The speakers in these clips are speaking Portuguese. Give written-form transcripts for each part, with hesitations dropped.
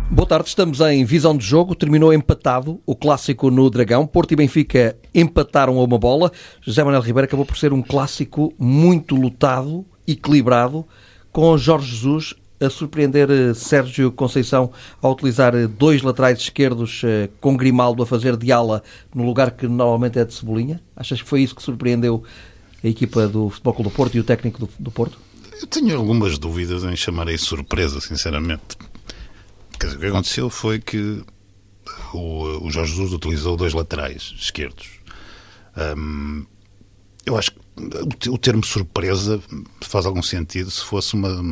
Boa tarde, estamos em Visão de Jogo. Terminou empatado o clássico no Dragão. Porto e Benfica empataram a uma bola. José Manuel Ribeiro acabou por ser um clássico muito lutado, equilibrado, com Jorge Jesus a surpreender Sérgio Conceição ao utilizar dois laterais esquerdos, com Grimaldo a fazer de ala no lugar que normalmente é de Cebolinha. Achas que foi isso que surpreendeu a equipa do Futebol Clube do Porto e o técnico do Porto? Eu tenho algumas dúvidas em chamar isso surpresa, sinceramente. Quer dizer, o que aconteceu foi que o Jorge Jesus utilizou dois laterais esquerdos. Eu acho que o termo surpresa faz algum sentido se fosse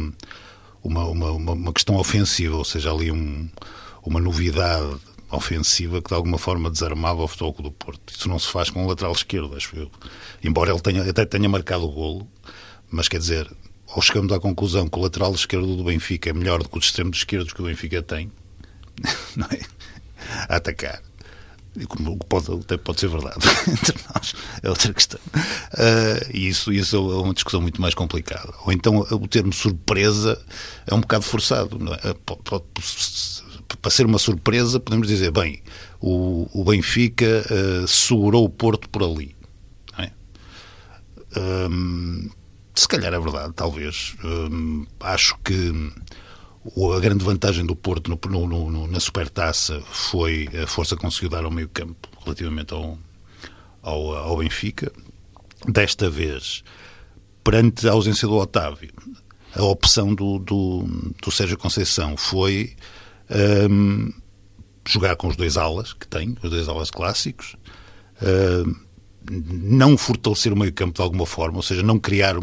uma questão ofensiva, ou seja, ali uma novidade ofensiva que de alguma forma desarmava o Futebol Clube do Porto. Isso não se faz com o lateral esquerdo, acho eu. Embora ele até tenha marcado o golo, mas quer dizer, ou chegamos à conclusão que o lateral esquerdo do Benfica é melhor do que os extremos esquerdos que o Benfica tem, não é? A atacar. Até pode ser verdade entre nós, é outra questão. E isso é uma discussão muito mais complicada. Ou então o termo surpresa é um bocado forçado, não é? Para ser uma surpresa podemos dizer, bem, o Benfica segurou o Porto por ali, não é? Se calhar é verdade, talvez. Acho que a grande vantagem do Porto na Supertaça foi a força que conseguiu dar ao meio campo relativamente ao Benfica. Desta vez, perante a ausência do Otávio, a opção do Sérgio Conceição foi jogar com os dois alas que tem, os dois alas clássicos, não fortalecer o meio campo de alguma forma, ou seja, não criar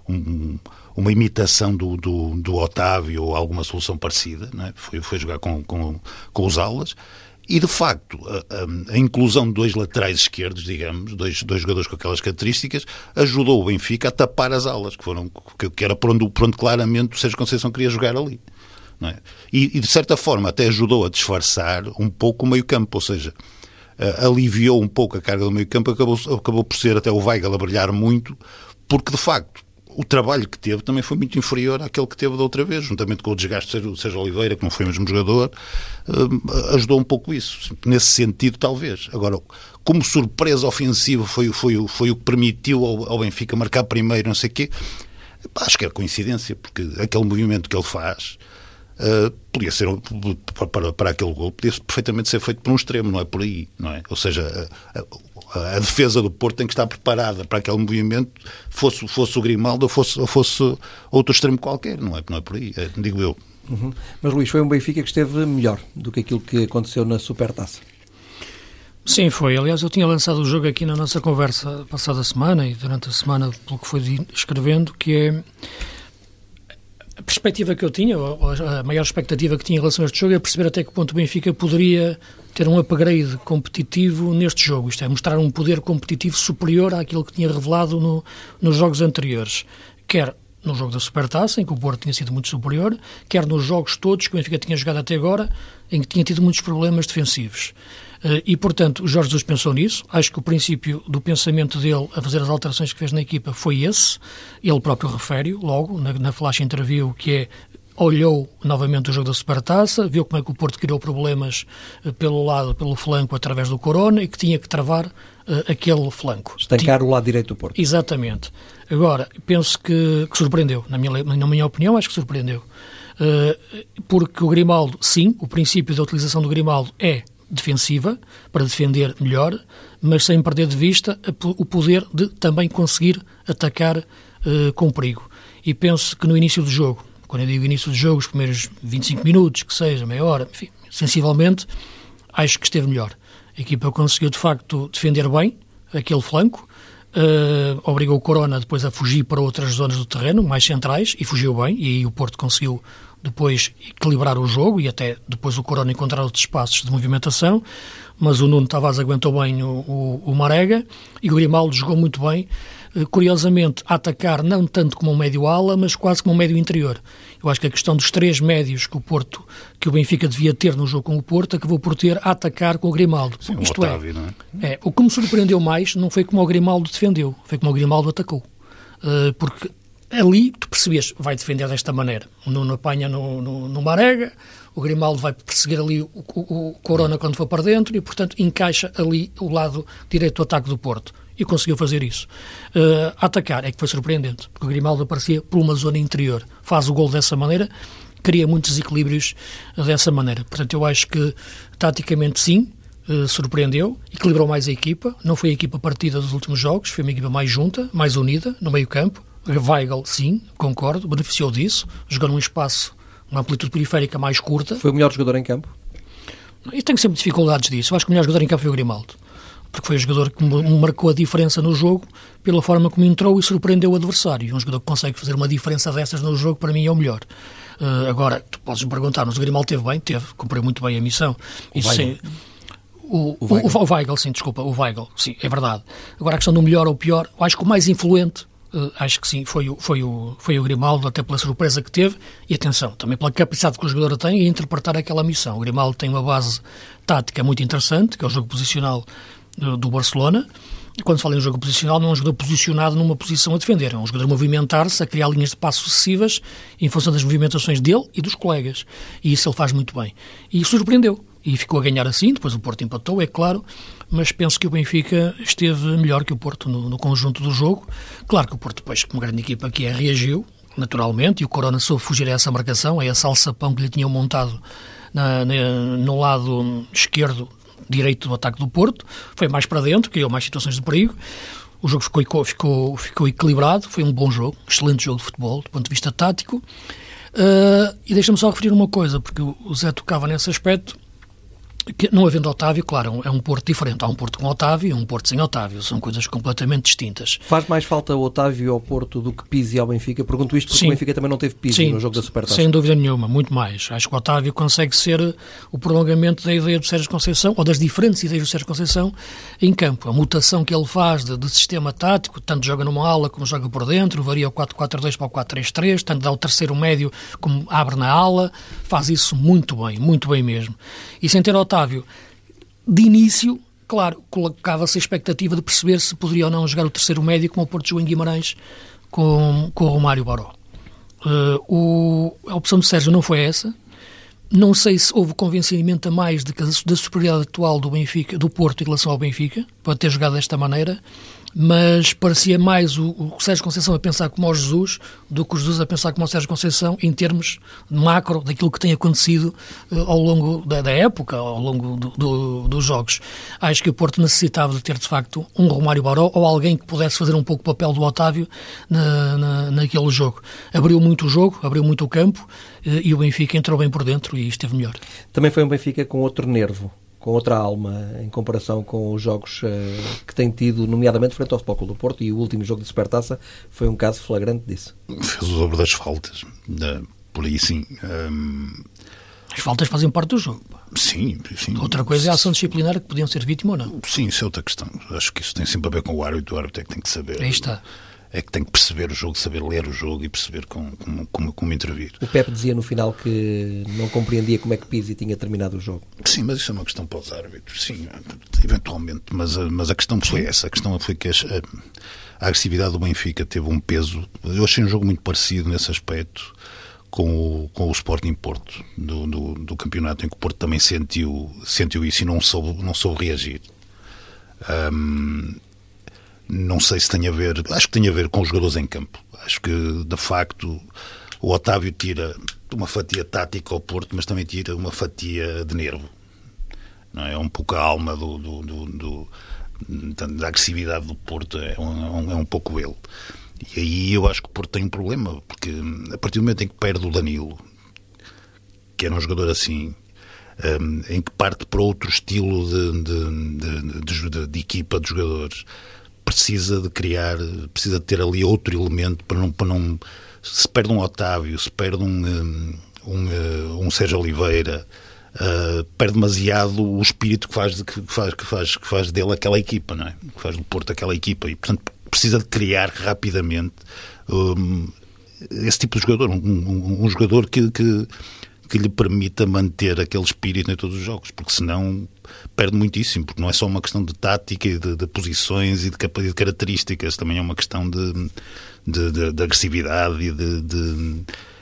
uma imitação do Otávio ou alguma solução parecida, não é? Foi jogar com os alas e, de facto, a inclusão de dois laterais esquerdos, digamos, dois jogadores com aquelas características, ajudou o Benfica a tapar as alas, que era por onde claramente o Sérgio Conceição queria jogar ali, não é? E, de certa forma, até ajudou a disfarçar um pouco o meio campo, ou seja, aliviou um pouco a carga do meio campo, acabou por ser até o Weigl a brilhar muito, porque, de facto, o trabalho que teve também foi muito inferior àquele que teve da outra vez, juntamente com o desgaste do Sérgio Oliveira, que não foi o mesmo jogador, ajudou um pouco isso. Nesse sentido, talvez. Agora, como surpresa ofensiva foi o que permitiu ao Benfica marcar primeiro, não sei o quê, acho que é coincidência, porque aquele movimento que ele faz podia ser, para aquele gol, podia perfeitamente ser feito por um extremo, não é por aí, não é? Ou seja, a defesa do Porto tem que estar preparada para aquele movimento, fosse o Grimaldo ou fosse outro extremo qualquer, não é por aí, digo eu. Uhum. Mas, Luís, foi um Benfica que esteve melhor do que aquilo que aconteceu na Supertaça. Sim, foi. Aliás, eu tinha lançado o jogo aqui na nossa conversa passada semana e durante a semana, pelo que foi escrevendo, que é a perspectiva que eu tinha, ou a maior expectativa que tinha em relação a este jogo, é perceber até que ponto o Benfica poderia ter um upgrade competitivo neste jogo. Isto é, mostrar um poder competitivo superior àquilo que tinha revelado nos jogos anteriores. Quer no jogo da Supertaça, em que o Porto tinha sido muito superior, quer nos jogos todos que o Benfica tinha jogado até agora, em que tinha tido muitos problemas defensivos. E, portanto, o Jorge Jesus pensou nisso. Acho que o princípio do pensamento dele a fazer as alterações que fez na equipa foi esse. Ele próprio refere logo, na flash interview, que é, olhou novamente o jogo da Supertaça, viu como é que o Porto criou problemas pelo flanco, através do Corona, e que tinha que travar aquele flanco. Estancar o lado direito do Porto. Exatamente. Agora, penso que surpreendeu. Na minha opinião, acho que surpreendeu. Porque o Grimaldo, sim, o princípio da utilização do Grimaldo é defensiva, para defender melhor, mas sem perder de vista o poder de também conseguir atacar com perigo. E penso que no início do jogo, quando eu digo início do jogo, os primeiros 25 minutos, que seja, meia hora, enfim, sensivelmente, acho que esteve melhor. A equipa conseguiu, de facto, defender bem aquele flanco, obrigou o Corona depois a fugir para outras zonas do terreno, mais centrais, e fugiu bem, e aí o Porto conseguiu depois equilibrar o jogo e até depois o Corona encontrar outros espaços de movimentação, mas o Nuno Tavares aguentou bem o Marega e o Grimaldo jogou muito bem, curiosamente a atacar não tanto como um médio-ala, mas quase como um médio interior. Eu acho que a questão dos três médios que o Benfica devia ter no jogo com o Porto acabou por ter a atacar com o Grimaldo. Sim, isto o Otávio, não é? O que me surpreendeu mais não foi como o Grimaldo defendeu, foi como o Grimaldo atacou. Porque ali tu percebias, vai defender desta maneira. O Nuno apanha no Marega, o Grimaldo vai perseguir ali o Corona quando for para dentro e, portanto, encaixa ali o lado direito do ataque do Porto. E conseguiu fazer isso. A atacar é que foi surpreendente, porque o Grimaldo aparecia por uma zona interior. Faz o gol dessa maneira, cria muitos desequilíbrios dessa maneira. Portanto, eu acho que, taticamente, sim, surpreendeu, equilibrou mais a equipa. Não foi a equipa partida dos últimos jogos, foi uma equipa mais junta, mais unida, no meio-campo. Weigl, sim, concordo, beneficiou disso. Jogou num espaço, uma amplitude periférica mais curta. Foi o melhor jogador em campo? Eu tenho sempre dificuldades disso. Eu acho que o melhor jogador em campo foi o Grimaldo, porque foi o jogador que marcou a diferença no jogo pela forma como entrou e surpreendeu o adversário. Um jogador que consegue fazer uma diferença dessas no jogo, para mim, é o melhor. Agora, tu podes me perguntar, mas o Grimaldo teve bem? Teve, cumpriu muito bem a missão. O Weigl, sim, desculpa, o Weigl, sim, é verdade. Agora, a questão do melhor ou pior, eu acho que o mais influente, acho que sim, foi o Grimaldo, até pela surpresa que teve, e atenção, também pela capacidade que o jogador tem em interpretar aquela missão. O Grimaldo tem uma base tática muito interessante, que é o jogo posicional do Barcelona. E quando se fala em jogo posicional, não é um jogador posicionado numa posição a defender, é um jogador a movimentar-se, a criar linhas de passo sucessivas em função das movimentações dele e dos colegas. E isso ele faz muito bem. E surpreendeu. E ficou a ganhar assim, depois o Porto empatou, é claro, mas penso que o Benfica esteve melhor que o Porto no conjunto do jogo. Claro que o Porto, depois, como grande equipa que é, reagiu, naturalmente, e o Corona soube fugir a essa marcação, a esse alçapão que lhe tinham montado no lado esquerdo, direito do ataque do Porto. Foi mais para dentro, criou mais situações de perigo. O jogo ficou equilibrado, foi um bom jogo, um excelente jogo de futebol, do ponto de vista tático. E deixa-me só referir uma coisa, porque o Zé tocava nesse aspecto, que não havendo Otávio, claro, é um Porto diferente. Há um Porto com Otávio e um Porto sem Otávio. São coisas completamente distintas. Faz mais falta o Otávio ao Porto do que Pizzi ao Benfica? Pergunto isto porque o Benfica também não teve Pizzi no jogo da Supertaça. Sem dúvida nenhuma, muito mais. Acho que o Otávio consegue ser o prolongamento da ideia do Sérgio Conceição, ou das diferentes ideias do Sérgio Conceição em campo. A mutação que ele faz de sistema tático, tanto joga numa ala como joga por dentro, varia o 4-4-2 para o 4-3-3, tanto dá o terceiro médio como abre na ala, faz isso muito bem mesmo. E sem ter Otávio, de início, claro, colocava-se a expectativa de perceber se poderia ou não jogar o terceiro médio como o Porto jogou em Guimarães com o Romário Baró. A opção do Sérgio não foi essa. Não sei se houve convencimento a mais da superioridade atual do Benfica, do Porto em relação ao Benfica, para ter jogado desta maneira, mas parecia mais o Sérgio Conceição a pensar como ao Jesus do que o Jesus a pensar como ao Sérgio Conceição em termos macro daquilo que tem acontecido ao longo da época, ao longo dos jogos. Acho que o Porto necessitava de ter, de facto, um Romário Baró ou alguém que pudesse fazer um pouco o papel do Otávio naquele jogo. Abriu muito o jogo, abriu muito o campo e o Benfica entrou bem por dentro e esteve melhor. Também foi um Benfica com outro nervo, com outra alma, em comparação com os jogos que tem tido, nomeadamente frente ao Futebol Clube do Porto, e o último jogo de Supertaça foi um caso flagrante disso. Fez o dobro das faltas, por aí sim. As faltas fazem parte do jogo. Sim. Outra coisa é a ação disciplinar que podiam ser vítima ou não. Sim, isso é outra questão. Acho que isso tem sempre a ver com o árbitro é que tem que saber. Aí está. É que tem que perceber o jogo, saber ler o jogo e perceber como intervir. O Pepe dizia no final que não compreendia como é que Pizzi tinha terminado o jogo. Sim, mas isso é uma questão para os árbitros, sim, eventualmente, mas a questão foi essa. A questão foi que a agressividade do Benfica teve um peso. Eu achei um jogo muito parecido nesse aspecto com o Sporting Porto, do campeonato, em que o Porto também sentiu isso e não soube reagir. Não sei se tem a ver, acho que tem a ver com os jogadores em campo. Acho que, de facto, o Otávio tira uma fatia tática ao Porto, mas também tira uma fatia de nervo. Não é? Um pouco a alma da agressividade do Porto, é um pouco ele. E aí eu acho que o Porto tem um problema, porque a partir do momento em que perde o Danilo, que era um jogador assim, em que parte para outro estilo de equipa de jogadores, precisa de ter ali outro elemento para não se perde um Otávio, se perde um Sérgio Oliveira, perde demasiado o espírito que faz dele aquela equipa, não é? Que faz do Porto aquela equipa, e portanto precisa de criar rapidamente esse tipo de jogador, um jogador que lhe permita manter aquele espírito em todos os jogos, porque senão perde muitíssimo, porque não é só uma questão de tática e de posições e de características, também é uma questão de agressividade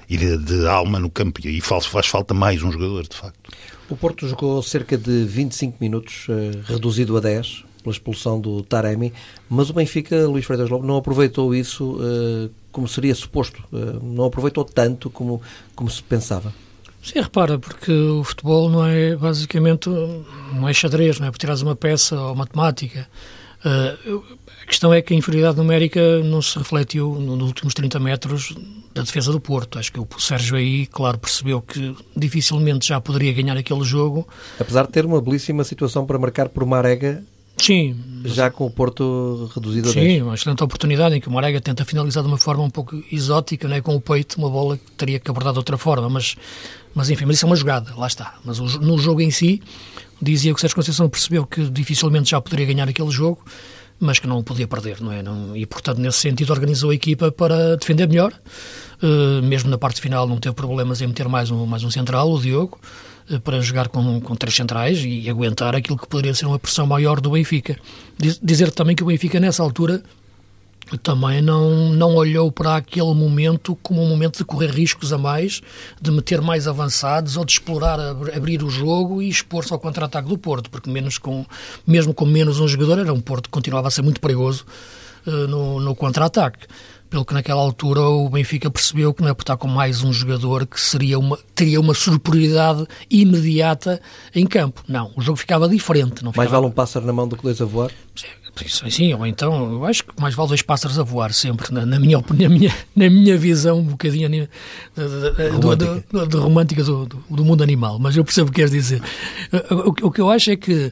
de alma no campo, e aí faz falta mais um jogador, de facto. O Porto jogou cerca de 25 minutos, reduzido a 10, pela expulsão do Taremi, mas o Benfica, Luís Freitas Lobo, não aproveitou isso como seria suposto, não aproveitou tanto como se pensava. Sim, repara, porque o futebol não é, basicamente, não é xadrez, não é por tirares uma peça ou matemática. A questão é que a inferioridade numérica não se refletiu nos últimos 30 metros da defesa do Porto. Acho que o Sérgio aí, claro, percebeu que dificilmente já poderia ganhar aquele jogo. Apesar de ter uma belíssima situação para marcar por Marega, sim, já com o Porto reduzido a 10. Sim, uma excelente oportunidade em que o Marega tenta finalizar de uma forma um pouco exótica, né, com o peito, uma bola que teria que abordar de outra forma, mas enfim, mas isso é uma jogada, lá está. Mas no jogo em si, dizia que o Sérgio Conceição percebeu que dificilmente já poderia ganhar aquele jogo, mas que não podia perder, não é? E, portanto, nesse sentido, organizou a equipa para defender melhor. Mesmo na parte final não teve problemas em meter mais um central, o Diogo, para jogar com 3 centrais e aguentar aquilo que poderia ser uma pressão maior do Benfica. Dizer também que o Benfica, nessa altura, também não olhou para aquele momento como um momento de correr riscos a mais, de meter mais avançados ou de explorar, abrir o jogo e expor-se ao contra-ataque do Porto, porque mesmo com menos um jogador, era um Porto que continuava a ser muito perigoso no contra-ataque. Pelo que naquela altura o Benfica percebeu que não é por estar com mais um jogador que teria uma superioridade imediata em campo. Não, o jogo ficava diferente. Mais vale um pássaro na mão do que 2 a voar? Sim, ou então eu acho que mais vale 2 pássaros a voar sempre, na minha visão um bocadinho de romântica do mundo animal, mas eu percebo o que queres dizer. O que eu acho é que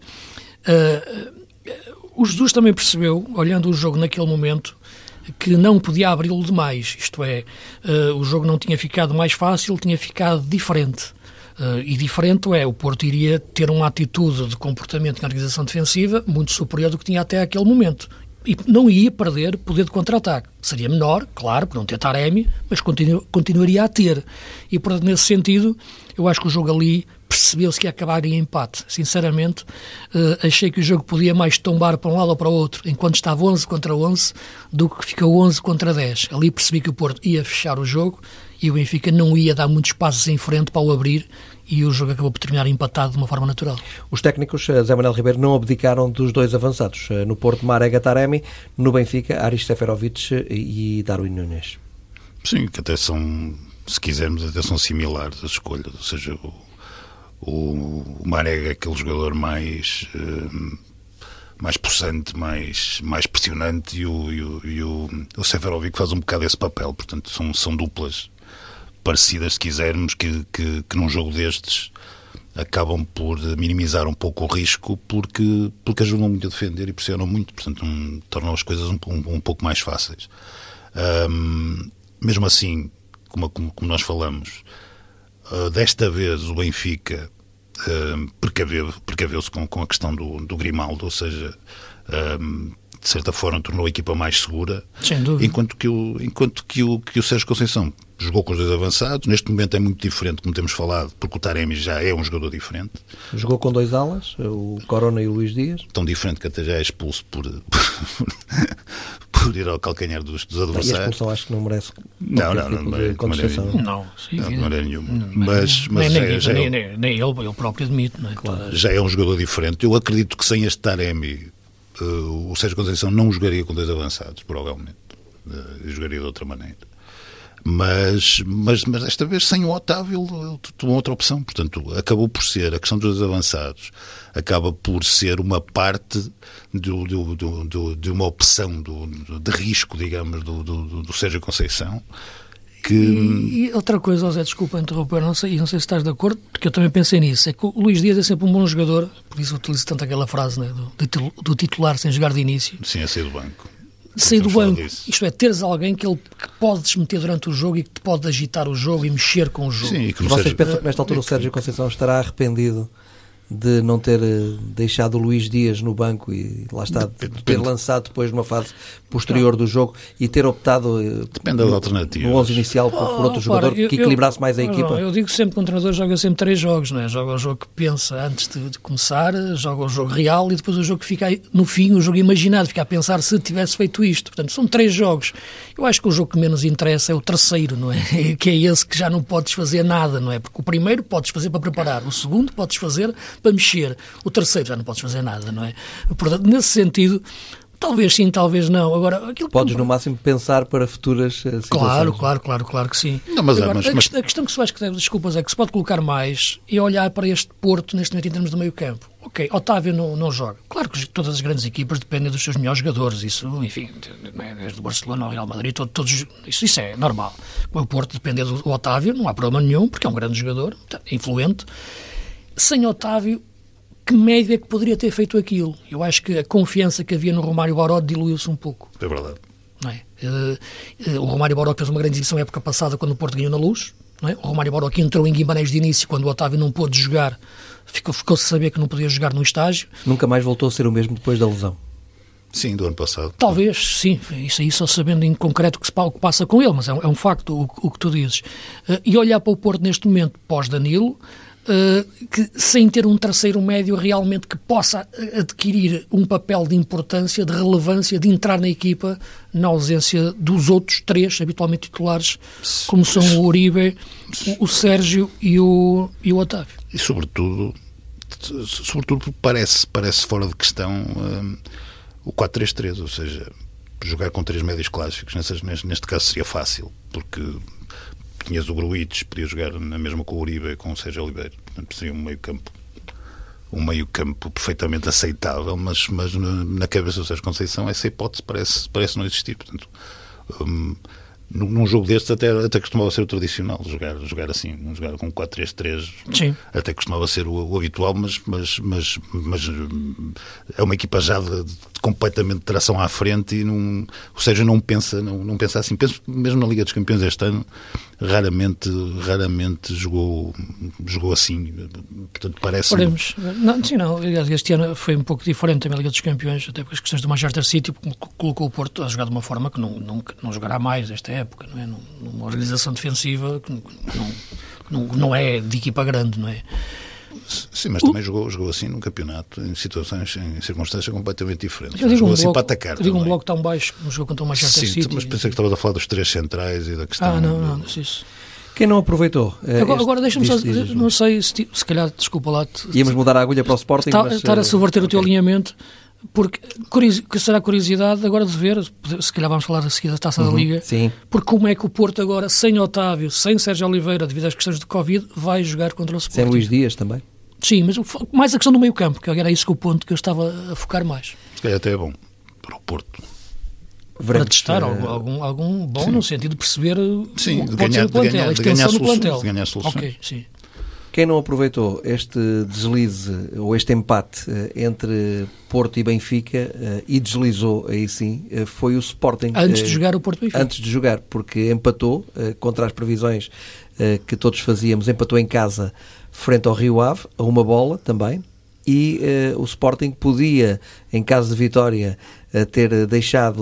o Jesus também percebeu, olhando o jogo naquele momento, que não podia abri-lo demais, isto é, o jogo não tinha ficado mais fácil, tinha ficado diferente. E diferente o Porto iria ter uma atitude de comportamento na organização defensiva muito superior do que tinha até aquele momento. E não ia perder poder de contra-ataque. Seria menor, claro, por não ter Taremi, mas continuaria a ter. E, portanto, nesse sentido, eu acho que o jogo ali percebeu-se que ia acabar em empate. Sinceramente, achei que o jogo podia mais tombar para um lado ou para o outro, enquanto estava 11 contra 11, do que ficou 11 contra 10. Ali percebi que o Porto ia fechar o jogo e o Benfica não ia dar muitos passos em frente para o abrir, e o jogo acabou por terminar empatado de uma forma natural. Os técnicos, Zé Manuel Ribeiro, não abdicaram dos 2 avançados. No Porto, Marega, Taremi; no Benfica, Aris Seferovic e Darwin Núñez. Sim, que até são, se quisermos, até são similares as escolhas. Ou seja, o Marega é aquele jogador mais possante, mais pressionante, e o Seferovic faz um bocado esse papel. Portanto, são duplas parecidas, se quisermos, que num jogo destes acabam por minimizar um pouco o risco, porque ajudam muito a defender e pressionam muito, portanto tornam as coisas um pouco mais fáceis. Mesmo assim, como nós falamos, desta vez o Benfica precaveu-se com a questão do Grimaldo, ou seja, de certa forma tornou a equipa mais segura, sem dúvida. enquanto que o Sérgio Conceição jogou com os 2 avançados. Neste momento é muito diferente, como temos falado, porque o Taremi já é um jogador diferente. Jogou com 2 alas, o Corona e o Luís Dias. Tão diferente que até já é expulso por ir ao calcanhar dos adversários. E a expulsão acho que não merece não é nenhuma. Mas nem ele próprio admite, não é? Claro. Já é um jogador diferente. Eu acredito que sem este Taremi o Sérgio Conceição não jogaria com 2 avançados, provavelmente. Jogaria de outra maneira. Mas desta vez, sem o Otávio, ele tomou outra opção. Portanto, acabou por ser, a questão dos 2 avançados acaba por ser uma parte de uma opção de risco, digamos, do Sérgio Conceição. E outra coisa, José, desculpa interromper, não sei se estás de acordo, porque eu também pensei nisso, é que o Luís Dias é sempre um bom jogador, por isso utilizo tanto aquela frase, né, do titular sem jogar de início. Sim, a sair do banco. Sair do banco, isto é, teres alguém que podes meter durante o jogo e que te pode agitar o jogo e mexer com o jogo. Sim, Vocês pensam que nesta altura o Sérgio Conceição estará arrependido de não ter deixado o Luís Dias no banco e lá está, ter lançado depois numa fase posterior do jogo e ter optado depende das alternativas. No 11 inicial por outro jogador que equilibrasse mais a equipa? Eu digo sempre que um treinador joga sempre 3 jogos, não é? Joga o jogo que pensa antes de começar, joga o jogo real e depois o jogo que fica no fim, o jogo imaginado, fica a pensar se tivesse feito isto. Portanto, são 3 jogos. Eu acho que o jogo que menos interessa é o terceiro, não é? Que é esse que já não podes fazer nada, não é? Porque o primeiro podes fazer para preparar, o segundo podes fazer para mexer, o terceiro já não podes fazer nada, não é? Portanto, nesse sentido, talvez sim, talvez não. Agora, aquilo podes no máximo pensar para futuras situações. Claro que sim. Não, mas, agora, mas... A questão que se faz, desculpas, é que se pode colocar mais e olhar para este Porto neste momento em termos do meio campo. Ok, Otávio não joga. Claro que todas as grandes equipas dependem dos seus melhores jogadores. Isso, enfim, desde o Barcelona ao Real Madrid, todos, isso é normal. O Porto depende do Otávio, não há problema nenhum, porque é um grande jogador, influente. Sem Otávio, que média que poderia ter feito aquilo? Eu acho que a confiança que havia no Romário Baró diluiu-se um pouco. É verdade. Não é? O Romário Baró fez uma grande exibição época passada quando o Porto ganhou na Luz. Não é? O Romário Baró que entrou em Guimarães de início quando o Otávio não pôde jogar, ficou-se a saber que não podia jogar no estágio. Nunca mais voltou a ser o mesmo depois da lesão. Sim, do ano passado. Talvez, sim. Isso aí só sabendo em concreto o que passa com ele, mas é um facto o que tu dizes. E olhar para o Porto neste momento, pós-Danilo, que sem ter um terceiro médio realmente que possa adquirir um papel de importância, de relevância, de entrar na equipa na ausência dos outros 3 habitualmente titulares, como são o Uribe, o Sérgio e o Otávio. E sobretudo parece fora de questão o 4-3-3, ou seja, jogar com 3 médios clássicos neste caso seria fácil, porque tinhas o Gruites, podia jogar na mesma com o Uribe e com o Sérgio Oliveira. Portanto, seria um meio campo perfeitamente aceitável, mas na cabeça do Sérgio Conceição essa hipótese parece não existir. Portanto, num jogo destes até costumava ser o tradicional, jogar assim, jogar com 4-3-3. Sim. Até costumava ser o habitual, mas é uma equipa já de completamente de tração à frente e o Sérgio não pensa assim. Penso mesmo na Liga dos Campeões este ano, raramente jogou assim. Portanto, parece. Este ano foi um pouco diferente na Liga dos Campeões, até porque as questões do Manchester City colocou o Porto a jogar de uma forma que não jogará mais esta época, não é? Numa organização defensiva que não é de equipa grande, não é? Sim, mas também jogou assim num campeonato, em circunstâncias completamente diferentes. Jogou assim para atacar. Eu digo um bloco tão baixo como jogou contra o Manchester City. Mas pensei que estavas a falar dos 3 centrais e da questão. Não, isso. Quem não aproveitou? Agora deixa-me só, não sei, se calhar, desculpa lá. Íamos mudar a agulha para o Sporting. Estar a subverter o teu alinhamento, porque será curiosidade agora de ver, se calhar vamos falar a seguir da Taça da Liga, sim. Porque como é que o Porto agora, sem Otávio, sem Sérgio Oliveira, devido às questões de Covid, vai jogar contra o Sporting. Sem Luís Dias também. Sim, mas mais a questão do meio campo, que era isso que o ponto que eu estava a focar mais. Se calhar até é bom para o Porto. Para testar algum bom, sim. No sentido de perceber de ganhar soluções. Ok, sim. Quem não aproveitou este deslize ou este empate entre Porto e Benfica e deslizou aí sim, foi o Sporting. Antes de jogar o Porto Benfica. Antes de jogar, porque empatou contra as previsões que todos fazíamos, empatou em casa frente ao Rio Ave, a uma bola também, e o Sporting podia, em caso de vitória, ter deixado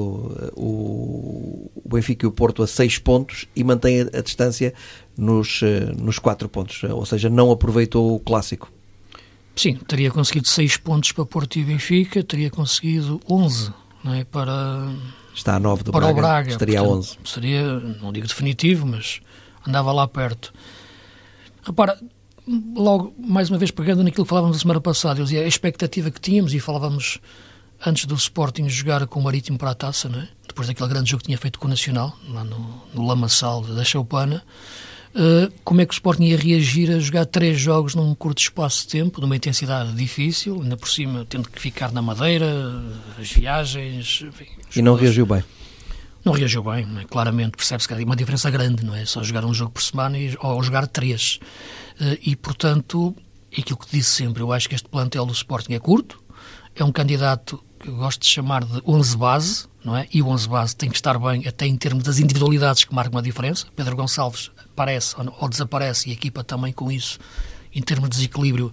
o Benfica e o Porto a 6 pontos e mantém a distância nos 4 pontos, ou seja, não aproveitou o clássico. Sim, teria conseguido 6 pontos para Porto e Benfica, teria conseguido 11, não é, está a 9 do para Braga, o Braga, estaria a 11. Seria, não digo definitivo, mas andava lá perto. Repara, logo, mais uma vez, pegando naquilo que falávamos na semana passada, eu dizia a expectativa que tínhamos, e falávamos antes do Sporting jogar com o Marítimo para a Taça, não é? Depois daquele grande jogo que tinha feito com o Nacional, lá no Lamaçal da Choupana, como é que o Sporting ia reagir a jogar 3 jogos num curto espaço de tempo, numa intensidade difícil, ainda por cima tendo que ficar na Madeira, as viagens... Enfim, e não reagiu bem? Não reagiu bem, não é? Claramente, percebe-se que há uma diferença grande, não é? Só jogar um jogo por semana ou jogar 3. E, portanto, é aquilo que disse sempre, eu acho que este plantel do Sporting é curto, é um candidato que eu gosto de chamar de 11 base, não é? E o 11 base tem que estar bem até em termos das individualidades que marcam a diferença. Pedro Gonçalves aparece ou desaparece, e a equipa também com isso, em termos de desequilíbrio,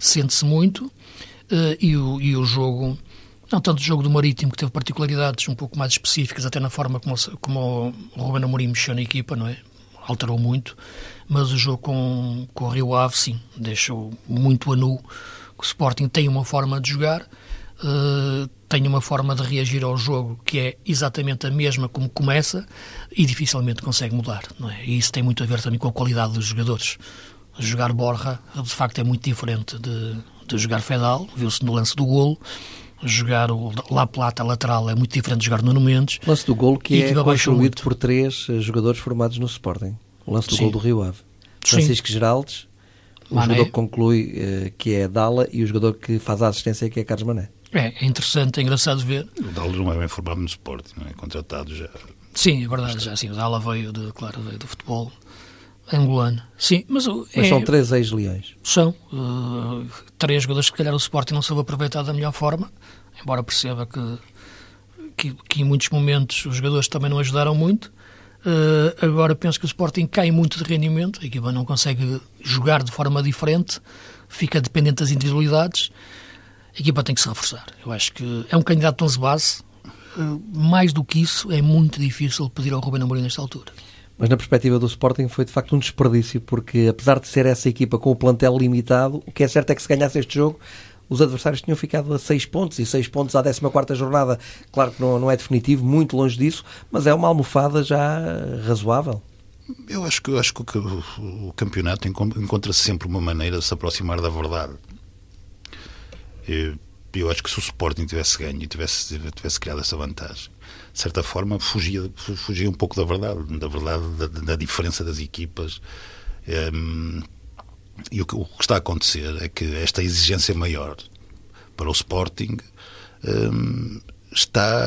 sente-se muito, e o jogo, não tanto o jogo do Marítimo, que teve particularidades um pouco mais específicas, até na forma como o Ruben Amorim mexeu na equipa, não é? Alterou muito, mas o jogo com o Rio Ave, sim, deixou muito a nu. O Sporting tem uma forma de jogar, tem uma forma de reagir ao jogo que é exatamente a mesma como começa e dificilmente consegue mudar, não é? E isso tem muito a ver também com a qualidade dos jogadores. Jogar Borja, de facto, é muito diferente de jogar Fedal, viu-se no lance do golo. Jogar o La Plata lateral é muito diferente de jogar Nuno Mendes. O lance do golo que é construído por 3 jogadores formados no Sporting. O lance do golo do Rio Ave. Francisco Geraldes, o jogador que conclui, que é Dala, e o jogador que faz a assistência, que é Carlos Mané. É interessante, é engraçado ver. O Dala não é bem formado no Sporting, não é? Contratado já. Sim, é verdade, já sim. O Dala veio do futebol angolano. Sim, mas são 3 ex-leões. São 3 jogadores que, se calhar, o Sporting não soube aproveitar da melhor forma, embora perceba que em muitos momentos os jogadores também não ajudaram muito. Agora penso que o Sporting cai muito de rendimento, a equipa não consegue jogar de forma diferente, fica dependente das individualidades. A equipa tem que se reforçar. Eu acho que é um candidato de 11 base. Mais do que isso, é muito difícil pedir ao Ruben Amorim nesta altura. Mas na perspectiva do Sporting foi de facto um desperdício, porque apesar de ser essa equipa com o plantel limitado, o que é certo é que se ganhasse este jogo, os adversários tinham ficado a 6 pontos, e 6 pontos à 14ª jornada, claro que não é definitivo, muito longe disso, mas é uma almofada já razoável. Eu acho que o campeonato encontra sempre uma maneira de se aproximar da verdade. Eu acho que se o Sporting tivesse ganho e tivesse criado essa vantagem, de certa forma fugia um pouco da verdade da diferença das equipas. E o que está a acontecer é que esta exigência maior para o Sporting está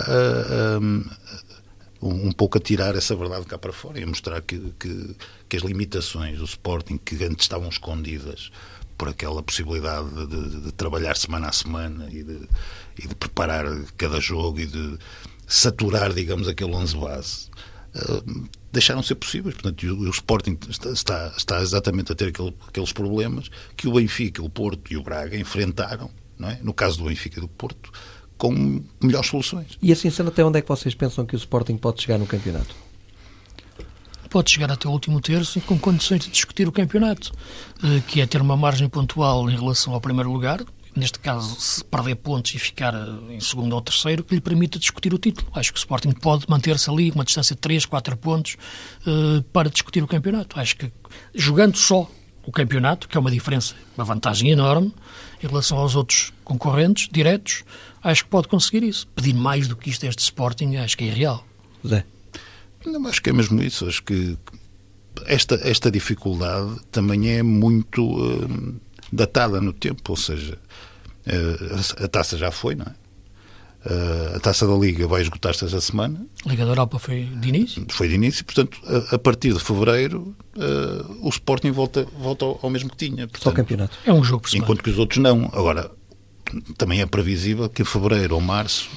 um pouco a tirar essa verdade cá para fora e a mostrar que as limitações do Sporting, que antes estavam escondidas por aquela possibilidade de trabalhar semana a semana e de preparar cada jogo e de saturar, digamos, aquele 11 base, deixaram de ser possíveis. Portanto, o Sporting está exatamente a ter aqueles problemas que o Benfica, o Porto e o Braga enfrentaram, não é? No caso do Benfica e do Porto, com melhores soluções. E assim sendo, até onde é que vocês pensam que o Sporting pode chegar no campeonato? Pode chegar até o último terço com condições de discutir o campeonato, que é ter uma margem pontual em relação ao primeiro lugar, neste caso, se perder pontos e ficar em segundo ou terceiro, que lhe permita discutir o título. Acho que o Sporting pode manter-se ali com uma distância de 3, 4 pontos para discutir o campeonato. Acho que jogando só o campeonato, que é uma diferença, uma vantagem enorme em relação aos outros concorrentes diretos, acho que pode conseguir isso. Pedir mais do que isto a este Sporting, acho que é irreal. Zé? Não, acho que é mesmo isso. Acho que esta dificuldade também é muito datada no tempo, ou seja, a taça já foi, não é? A taça da Liga vai esgotar-se esta semana. A Liga da Europa foi de início? Foi de início, portanto, a partir de fevereiro o Sporting volta ao mesmo que tinha. Portanto, só o campeonato. É um jogo por semana. Enquanto que os outros não. Agora, também é previsível que em fevereiro ou março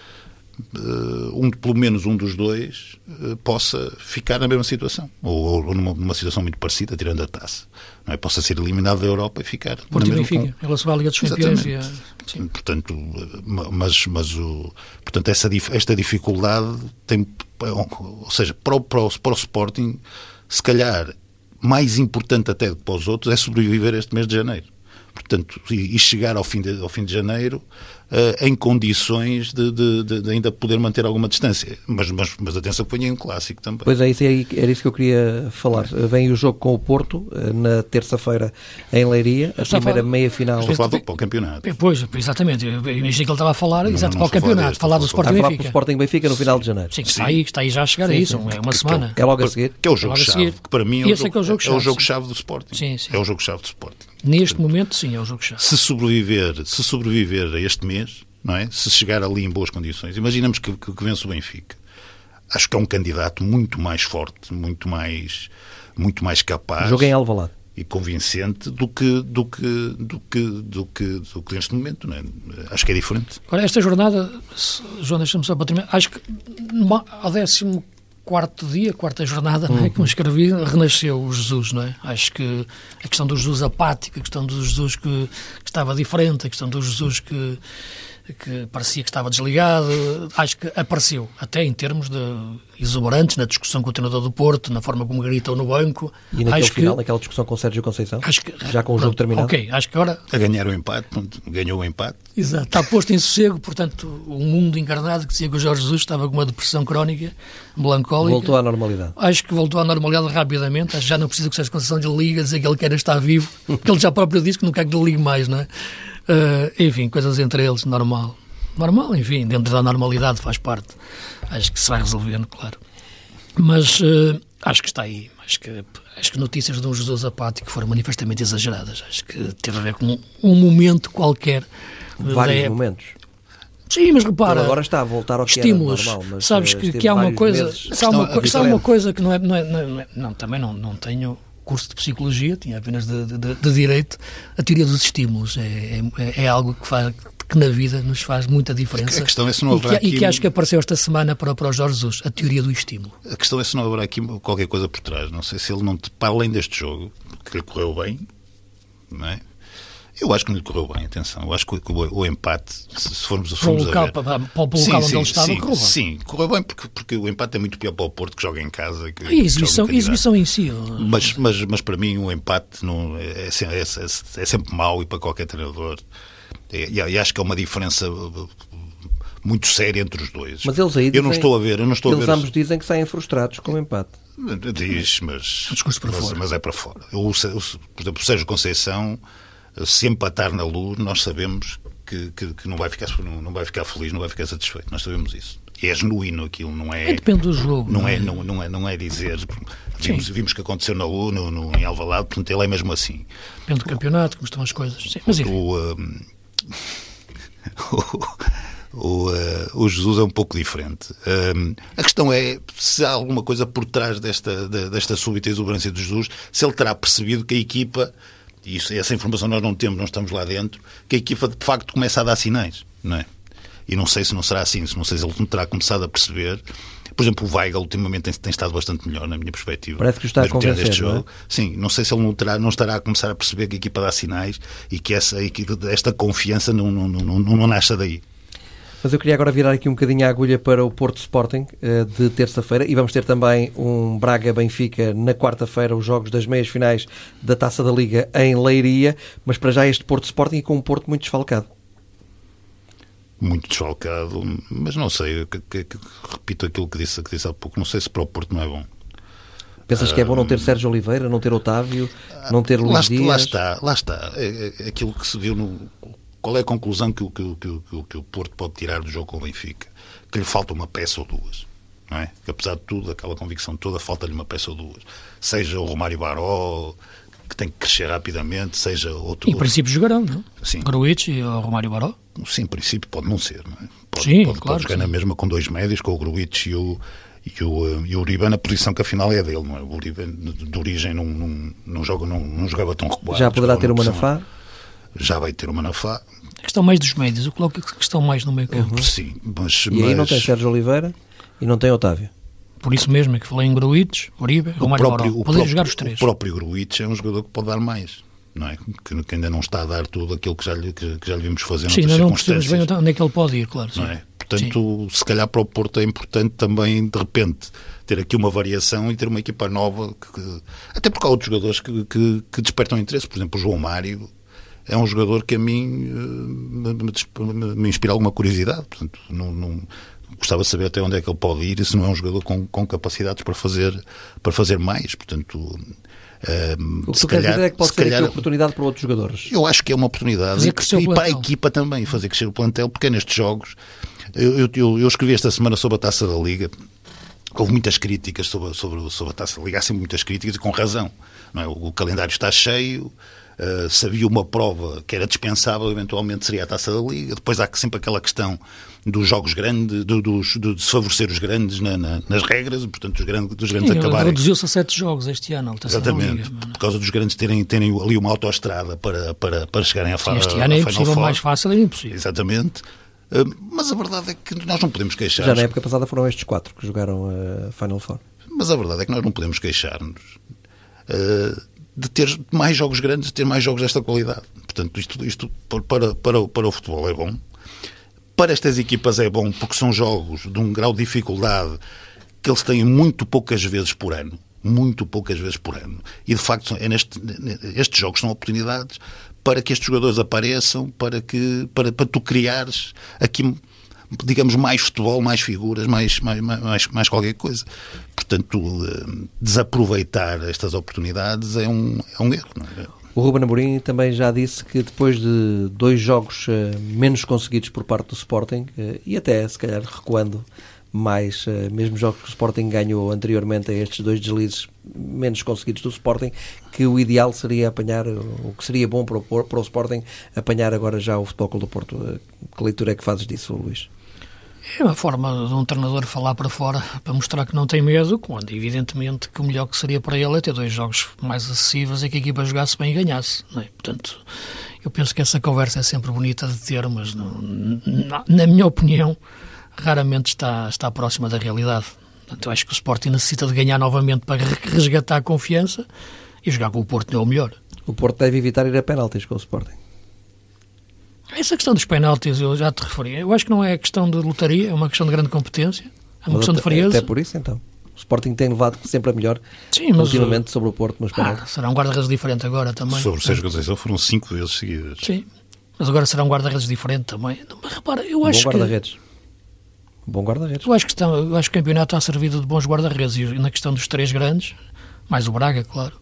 pelo menos um dos dois possa ficar na mesma situação ou numa situação muito parecida, tirando a taça, não é? Possa ser eliminado da Europa e ficar Porto na mesma em relação à Liga dos Campeões. Sim. Portanto, portanto esta dificuldade tem, ou seja, para o Sporting, se calhar mais importante até do que para os outros é sobreviver este mês de janeiro. Portanto, e chegar ao fim de janeiro em condições de ainda poder manter alguma distância. Mas atenção que venha um clássico também. Pois é, era isso que eu queria falar. Vem o jogo com o Porto, na terça-feira em Leiria, a primeira meia-final. Estou a falar para o campeonato. Pois, exatamente. Eu imaginei que ele estava a falar para o campeonato. Falar do Sporting Benfica. Para o Sporting Benfica no final de janeiro. Sim, está aí já a chegar a isso. É uma semana. É logo a seguir. Que é o jogo-chave. Que para mim é o jogo-chave do Sporting. Sim. É o jogo-chave do Sporting. Neste momento, sim, é o jogo-chave. Se sobreviver a este mês, não é? Se chegar ali em boas condições, imaginamos que vence o Benfica. Acho que é um candidato muito mais forte, muito mais capaz. Jogo em Alvalade. E convincente do que neste momento, não é? Acho que é diferente. Agora, esta jornada, João, deixa-me só para terminar, acho que ao quarto dia, quarta jornada, não é? Como escrevi, renasceu o Jesus, não é? Acho que a questão do Jesus apático, a questão do Jesus que estava diferente, a questão do Jesus que parecia que estava desligado, acho que apareceu, até em termos de exuberantes, na discussão com o treinador do Porto, na forma como gritou no banco. E naquele final, naquela discussão com o Sérgio Conceição? Já com o jogo terminado? Ok, acho que agora... A ganhar o empate, ganhou o empate. Exato, está posto em sossego, portanto, o mundo encarnado que dizia que o Jorge Jesus estava com uma depressão crónica, melancólica. Voltou à normalidade. Acho que voltou à normalidade rapidamente, acho que já não precisa que o Sérgio Conceição lhe ligue a dizer que ele quer estar vivo, porque ele já próprio disse que não quer que lhe ligue mais, não é? Enfim, coisas entre eles, normal, enfim, dentro da normalidade faz parte. Acho que se vai resolvendo, claro. Mas acho que está aí. Acho que notícias de um Jesus apático foram manifestamente exageradas. Acho que teve a ver com um momento qualquer. Vários momentos. Sim, mas repara, ele agora está a voltar ao que estímulos, era normal. Mas sabes que há uma coisa, há uma coisa que não também não tenho curso de psicologia, tinha apenas de direito. A teoria dos estímulos é algo que na vida nos faz muita diferença. A questão é se não haverá e que acho que apareceu esta semana para o Jorge Jesus, a teoria do estímulo. A questão é se não haverá aqui qualquer coisa por trás. Não sei se ele não, para além deste jogo, que lhe correu bem, não é? Eu acho que não lhe correu bem, atenção. Eu acho que o empate, se formos a ver... Para o local onde ele estava, correu bem. Sim, correu bem, porque o empate é muito pior para o Porto, que joga em casa. A exibição em si. Mas para mim o empate é sempre mau e para qualquer treinador. E acho que é uma diferença muito séria entre os dois. Mas eles aí eu estou a ver. Eles ambos dizem que saem frustrados com o empate. Diz, mas é para fora. Por exemplo, o Sérgio Conceição, se empatar na Luz, nós sabemos que não vai ficar feliz, não vai ficar satisfeito. Nós sabemos isso. E é genuíno aquilo, não é... Depende do jogo. Não é dizer... Vimos que aconteceu na Luz, em Alvalade, portanto ele é mesmo assim. Depende do campeonato, como estão as coisas. Sim, mas o Jesus é um pouco diferente. A questão é se há alguma coisa por trás desta súbita exuberância de Jesus, se ele terá percebido que a equipa, e essa informação nós não temos, não estamos lá dentro, que a equipa de facto começa a dar sinais, não é? E não sei se não será assim, não sei se ele não terá começado a perceber. Por exemplo, o Weigl ultimamente tem estado bastante melhor, na minha perspectiva. Parece que está a convencer, não é? Sim, não sei se ele não estará a começar a perceber que a equipa dá sinais e que esta confiança não nasce daí. Mas eu queria agora virar aqui um bocadinho a agulha para o Porto Sporting de terça-feira, e vamos ter também um Braga-Benfica na quarta-feira, os jogos das meias finais da Taça da Liga em Leiria, mas para já este Porto Sporting com um Porto muito desfalcado. Muito desfalcado, mas não sei, repito aquilo que disse há pouco, não sei se para o Porto não é bom. Pensas que é bom não ter Sérgio Oliveira, não ter Otávio, não ter Luís Dias? Lá está. Aquilo que se viu Qual é a conclusão que o Porto pode tirar do jogo com o Benfica? Que lhe falta uma peça ou duas. Não é? Que apesar de tudo, aquela convicção toda, falta-lhe uma peça ou duas. Seja o Romário Baró, que tem que crescer rapidamente, seja outro... Em princípio jogarão, não? Sim. Gruitch e o Romário Baró? Sim, em princípio pode não ser, não é? Pode jogar na mesma com dois médios, com o Gruitch e o Uribe na posição que afinal é dele, não é? O Uribe de origem não jogava tão recuado. Já poderá ter o Manafá? Já vai ter o Manafá. A questão mais dos médios, eu coloco a questão mais no meio campo. Sim, mas... E aí não tem Sérgio Oliveira e não tem Otávio. Por isso mesmo é que falei em Gruitch, Uribe, Romário Baró. Poder jogar os três. O próprio Gruitch é um jogador que pode dar mais, não é? Que ainda não está a dar tudo aquilo que já lhe vimos fazer. Sim, ainda não percebemos bem onde é que ele pode ir, claro. Sim. Não é? Portanto, se calhar para o Porto é importante também, de repente, ter aqui uma variação e ter uma equipa nova, até porque há outros jogadores que despertam interesse. Por exemplo, o João Mário é um jogador que a mim me inspira alguma curiosidade. Portanto, não gostava de saber até onde é que ele pode ir e se não é um jogador com capacidades para fazer mais. Portanto, o que tu queres dizer é que pode ser aqui oportunidade para outros jogadores. Eu acho que é uma oportunidade e para a equipa também fazer crescer o plantel, porque é nestes jogos. Eu escrevi esta semana sobre a Taça da Liga. Houve muitas críticas sobre a Taça da Liga, há sempre muitas críticas e com razão, não é? O calendário está cheio. Se havia uma prova que era dispensável, eventualmente seria a Taça da Liga. Depois há sempre aquela questão dos jogos grandes, de se favorecer os grandes nas regras, portanto dos grandes acabarem. Reduziu-se a 7 jogos este ano. Exatamente, por causa dos grandes terem ali uma autoestrada para chegarem à final. Este ano é impossível, mais fácil é impossível. Exatamente. Mas a verdade é que nós não podemos queixar. Já na época passada foram estes 4 que jogaram a Final Four. Mas a verdade é que nós não podemos queixar-nos de ter mais jogos grandes, de ter mais jogos desta qualidade. Portanto, isto para o futebol é bom. Para estas equipas é bom, porque são jogos de um grau de dificuldade que eles têm muito poucas vezes por ano. Muito poucas vezes por ano. E, de facto, estes jogos são oportunidades para que estes jogadores apareçam, para tu criares aqui, digamos, mais futebol, mais figuras, mais qualquer coisa. Portanto, desaproveitar estas oportunidades é um erro, não é? O Ruben Amorim também já disse que depois de 2 jogos menos conseguidos por parte do Sporting, e até se calhar recuando mais, mesmo jogos que o Sporting ganhou anteriormente a estes 2 deslizes menos conseguidos do Sporting, que o ideal seria apanhar, o que seria bom para o Sporting, apanhar agora já o Futebol Clube do Porto. Que leitura é que fazes disso, Luís? É uma forma de um treinador falar para fora, para mostrar que não tem medo, quando evidentemente que o melhor que seria para ele é ter 2 jogos mais acessíveis e que a equipa jogasse bem e ganhasse, não é? Portanto, eu penso que essa conversa é sempre bonita de ter, mas na minha opinião raramente está próxima da realidade. Portanto, eu acho que o Sporting necessita de ganhar novamente para resgatar a confiança e jogar com o Porto não é o melhor. O Porto deve evitar ir a penaltis com o Sporting. Essa questão dos penaltis, eu já te referi. Eu acho que não é questão de lotaria, é uma questão de grande competência, é uma questão de frieza. Até por isso, então. O Sporting tem levado sempre a melhor, sim, mas, continuamente sobre o Porto nos penaltis. Será um guarda-redes diferente agora também. Sobre o Sérgio Conceição foram 5 vezes seguidas. Sim, mas agora será um guarda-redes diferente também. Mas repara, eu acho bom guarda-redes. Bom guarda-redes. Eu acho que o campeonato está servido de bons guarda-redes, e na questão dos 3 grandes, mais o Braga, claro,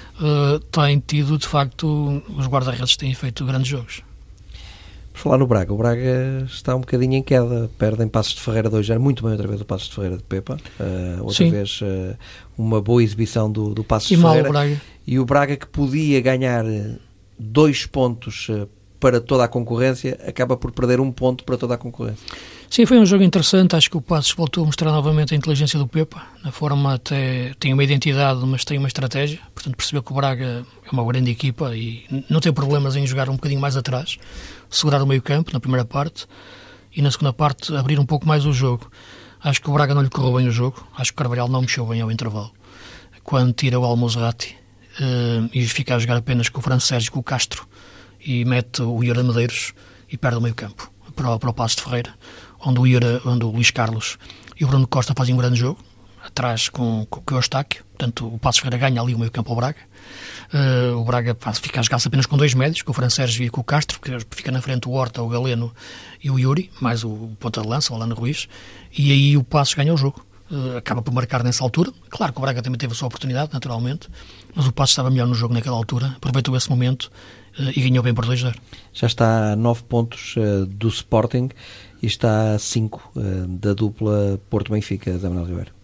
tem tido, de facto, os guarda-redes têm feito grandes jogos. Por falar no Braga, o Braga está um bocadinho em queda, perdem Passos de Ferreira 2-0, muito bem outra vez o Passos de Ferreira de Pepa, outra Sim. vez uma boa exibição do Passos de Mal Ferreira, o Braga. E o Braga, que podia ganhar 2 pontos para toda a concorrência, acaba por perder 1 ponto para toda a concorrência. Sim, foi um jogo interessante. Acho que o Passos voltou a mostrar novamente a inteligência do Pepa. Na forma até tem uma identidade, mas tem uma estratégia. Portanto, percebeu que o Braga é uma grande equipa e não tem problemas em jogar um bocadinho mais atrás, segurar o meio-campo na primeira parte e na segunda parte abrir um pouco mais o jogo. Acho que o Braga não lhe correu bem o jogo. Acho que o Carvalhal não mexeu bem ao intervalo. Quando tira o Al-Musrati e fica a jogar apenas com o Fran Sérgio, com o Castro, e mete o Iura Medeiros e perde o meio-campo para o Passos de Ferreira, onde o Luís Carlos e o Bruno Costa fazem um grande jogo, atrás com o Eustáquio. Portanto, o Passos de Ferreira ganha ali o meio-campo ao Braga. O Braga fica a jogar-se apenas com 2 médios, com o Fran Sérgio e com o Castro, que fica na frente o Horta, o Galeno e o Yuri, mais o ponta de lança, o Alano Ruiz, e aí o Passos ganha o jogo. Acaba por marcar nessa altura. Claro que o Braga também teve a sua oportunidade, naturalmente, mas o Passos estava melhor no jogo naquela altura, aproveitou esse momento e ganhou bem por 2-0. Já está a 9 pontos do Sporting e está a 5 da dupla Porto-Benfica, Zé Manuel Ribeiro.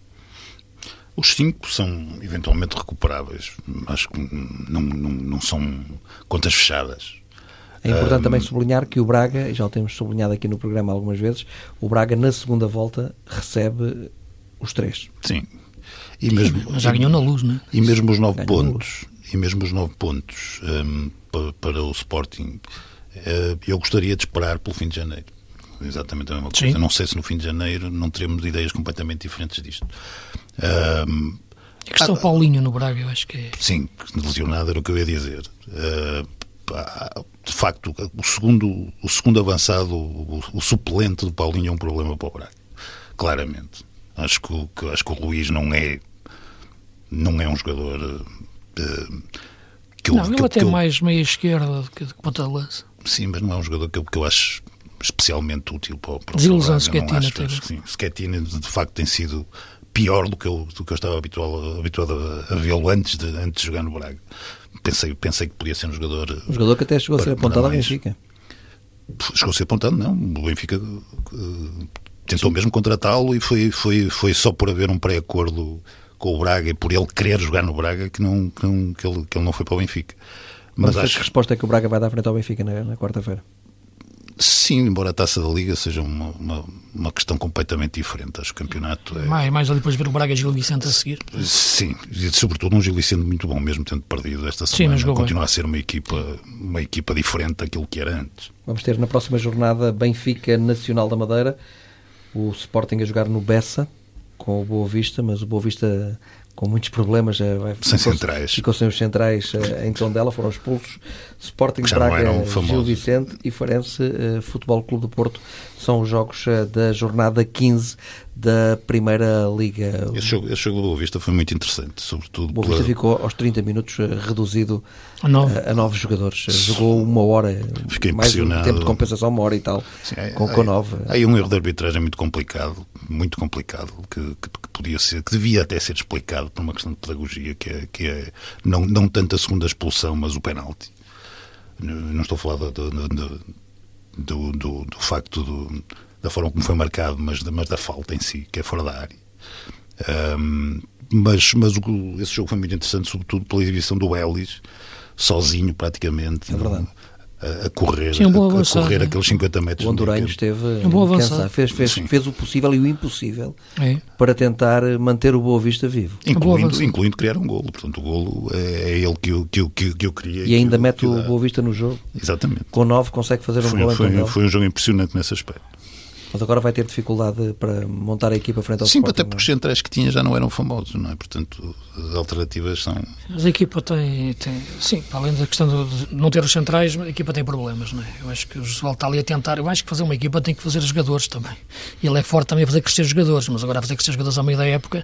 Os 5 são eventualmente recuperáveis. Acho que não são contas fechadas. É importante também sublinhar que o Braga, e já o temos sublinhado aqui no programa algumas vezes, o Braga na segunda volta recebe os 3. Sim. E mesmo, mas já ganhou na Luz, não é? E mesmo os 9 pontos, para o Sporting, eu gostaria de esperar pelo fim de janeiro. Exatamente a mesma coisa. Sim. Não sei se no fim de janeiro não teremos ideias completamente diferentes disto. A questão Paulinho no Braga, eu acho que é... Sim, lesionado era o que eu ia dizer. De facto, o segundo avançado, o suplente do Paulinho é um problema para o Braga. Claramente. Acho que o Luís não é um jogador que ele até mais meia esquerda do que ponta de lança. Sim, mas não é um jogador que eu acho especialmente útil para o desilusão Braga. Schettino. Schettino de facto tem sido pior do que eu estava habituado a vê-lo antes de jogar no Braga. Pensei que podia ser um jogador Que até chegou a ser apontado ao Benfica. Chegou a ser apontado, não. O Benfica tentou mesmo contratá-lo e foi só por haver um pré-acordo com o Braga e por ele querer jogar no Braga que ele não foi para o Benfica. Mas acho que a resposta é que o Braga vai dar frente ao Benfica na quarta-feira. Sim. Sim, embora a Taça da Liga seja uma questão completamente diferente. Acho que o campeonato é... Mais ali depois ver o Braga Gil Vicente a seguir. Sim, e sobretudo um Gil Vicente muito bom, mesmo tendo perdido esta semana. Sim, continua a ser uma equipa diferente daquilo que era antes. Vamos ter na próxima jornada Benfica Nacional da Madeira, o Sporting a jogar no Bessa com o Boa Vista, mas o Boa Vista com muitos problemas, ficou sem os centrais em Tondela, foram expulsos. Sporting, Braga, Gil Vicente e Farense Futebol Clube do Porto são os jogos da jornada 15 da Primeira Liga. Esse jogo do Boa Vista foi muito interessante, sobretudo... O Boa Vista ficou aos 30 minutos reduzido a 9 jogadores. Jogou 1 hora, fiquei mais um impressionado. tempo de compensação, 1 hora e tal, com 9. Há aí um erro de arbitragem muito complicado, que podia ser, que devia até ser explicado por uma questão de pedagogia, que é não tanto a segunda expulsão, mas o penalti. Não estou a falar do facto da forma como foi marcado, mas da falta em si, que é fora da área. Mas esse jogo foi muito interessante, sobretudo pela exibição do Ellis, sozinho praticamente, a correr aqueles 50 metros. O Hondurenho esteve cansado, fez o possível e o impossível para tentar manter o Boa Vista vivo. Incluindo criar um golo. Portanto, o golo é ele que eu queria. E ainda mete o Boa Vista no jogo. Exatamente. Com 9 consegue fazer um golo. Foi um jogo impressionante nesse aspecto. Mas agora vai ter dificuldade para montar a equipa frente ao Sporting. Sporting. Sim, até porque os centrais que tinha já não eram famosos, não é? Portanto, as alternativas são... Mas a equipa tem sim, para além da questão de não ter os centrais, a equipa tem problemas, não é? Eu acho que o Josué está ali a tentar, eu acho que fazer uma equipa tem que fazer jogadores também. E ele é forte também a fazer crescer jogadores, mas agora a fazer crescer jogadores ao meio da época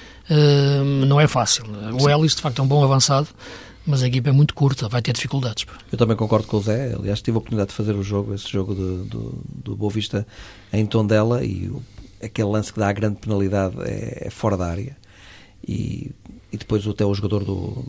não é fácil. O Ellis, de facto, é um bom avançado, mas a equipa é muito curta, vai ter dificuldades. Eu também concordo com o Zé. Aliás, tive a oportunidade de fazer esse jogo do Boa Vista em Tondela, e aquele lance que dá a grande penalidade é fora da área. E depois até o jogador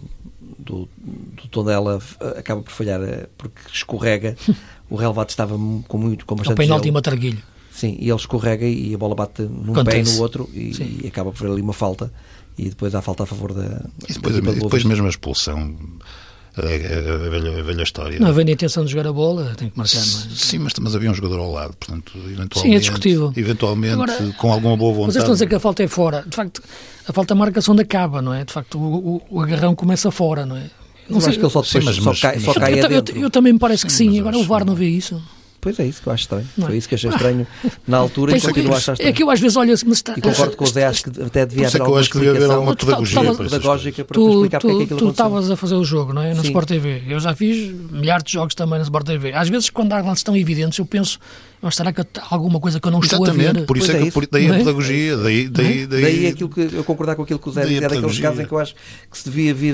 do Tondela acaba por falhar porque escorrega. O relevado estava com bastante... O penalti e uma targuilho. Sim, e ele escorrega e a bola bate num pé e no outro e acaba por haver ali uma falta. E depois há falta a favor da... E depois mesmo a expulsão, a velha história. Não havendo a intenção de jogar a bola, tem que marcar, não é? Sim, mas havia um jogador ao lado, portanto, eventualmente... Sim, é discutível. Eventualmente, agora, com alguma boa vontade... Vocês estão a dizer que a falta é fora. De facto, a falta marca-se onde acaba, não é? De facto, o agarrão começa fora, não é? Não sei, acho que ele só cai adentro. Eu também me parece que sim. Agora o VAR não vê isso. Pois é isso que eu acho estranho. Foi isso que achei estranho na altura e continuo a achar estranho. É que eu às vezes olho assim... E concordo com o Zé, acho que até devia haver alguma pedagógica para explicar porque é que aquilo aconteceu. Tu estavas a fazer o jogo, não é? Na Sport TV. Eu já fiz milhares de jogos também na Sport TV. Às vezes, quando há lances tão evidentes, eu penso, será que há alguma coisa que eu não estou a ver? Exatamente, por isso é que daí a pedagogia, daí aquilo que eu concordar com aquilo que o Zé dizia, daqueles casos em que eu acho que se devia vir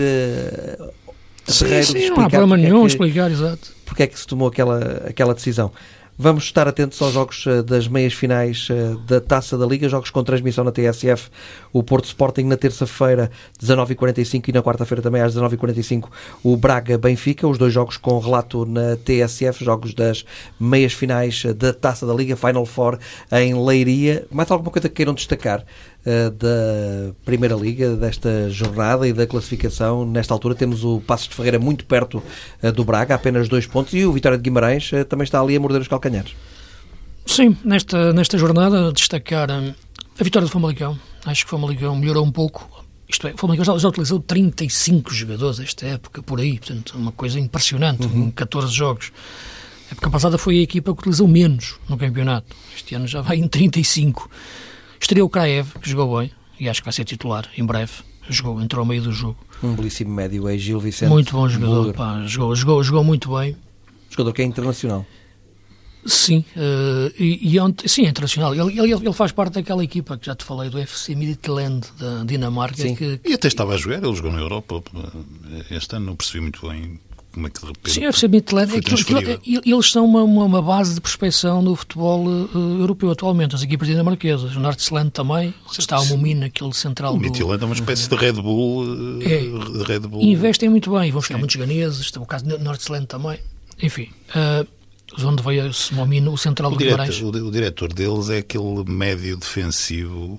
a Sim, não há problema nenhum explicar, exato. Porque é que se tomou aquela decisão. Vamos estar atentos aos jogos das meias finais da Taça da Liga, jogos com transmissão na TSF, o Porto Sporting na terça-feira 19h45 e na quarta-feira também às 19h45 o Braga Benfica, os dois jogos com relato na TSF, jogos das meias finais da Taça da Liga, Final Four em Leiria. Mais alguma coisa que queiram destacar da Primeira Liga, desta jornada e da classificação? Nesta altura temos o Passos de Ferreira muito perto do Braga, apenas 2 pontos, e o Vitória de Guimarães também está ali a morder os calcanhares. Sim, nesta jornada destacar a vitória do Famalicão. Acho que o Famalicão melhorou um pouco. Isto é, o Famalicão já utilizou 35 jogadores esta época, por aí, portanto, uma coisa impressionante, em 14 jogos. A época passada foi a equipa que utilizou menos no campeonato. Este ano já vai em 35. Estreou o Kraev, que jogou bem, e acho que vai ser titular em breve. Entrou ao meio do jogo. Um belíssimo médio, é Gil Vicente. Muito bom jogador, jogou muito bem. Jogador que é internacional. Sim, sim, é internacional. Ele faz parte daquela equipa que já te falei, do FC Midtjylland, da Dinamarca. E até estava a jogar, ele jogou na Europa. Este ano não percebi muito bem como é que de repente... Sim, o FC Midtjylland, eles são uma base de prospecção do futebol europeu atualmente, as equipas dinamarquesas. O Nordsjælland também, está o Mumin, aquele central. O Midtjylland é uma espécie de Red Bull. Investem muito bem, vão chegar muitos ganeses, o caso do Nordsjælland também. Enfim... onde veio o central do Guimarães. O diretor deles é aquele médio defensivo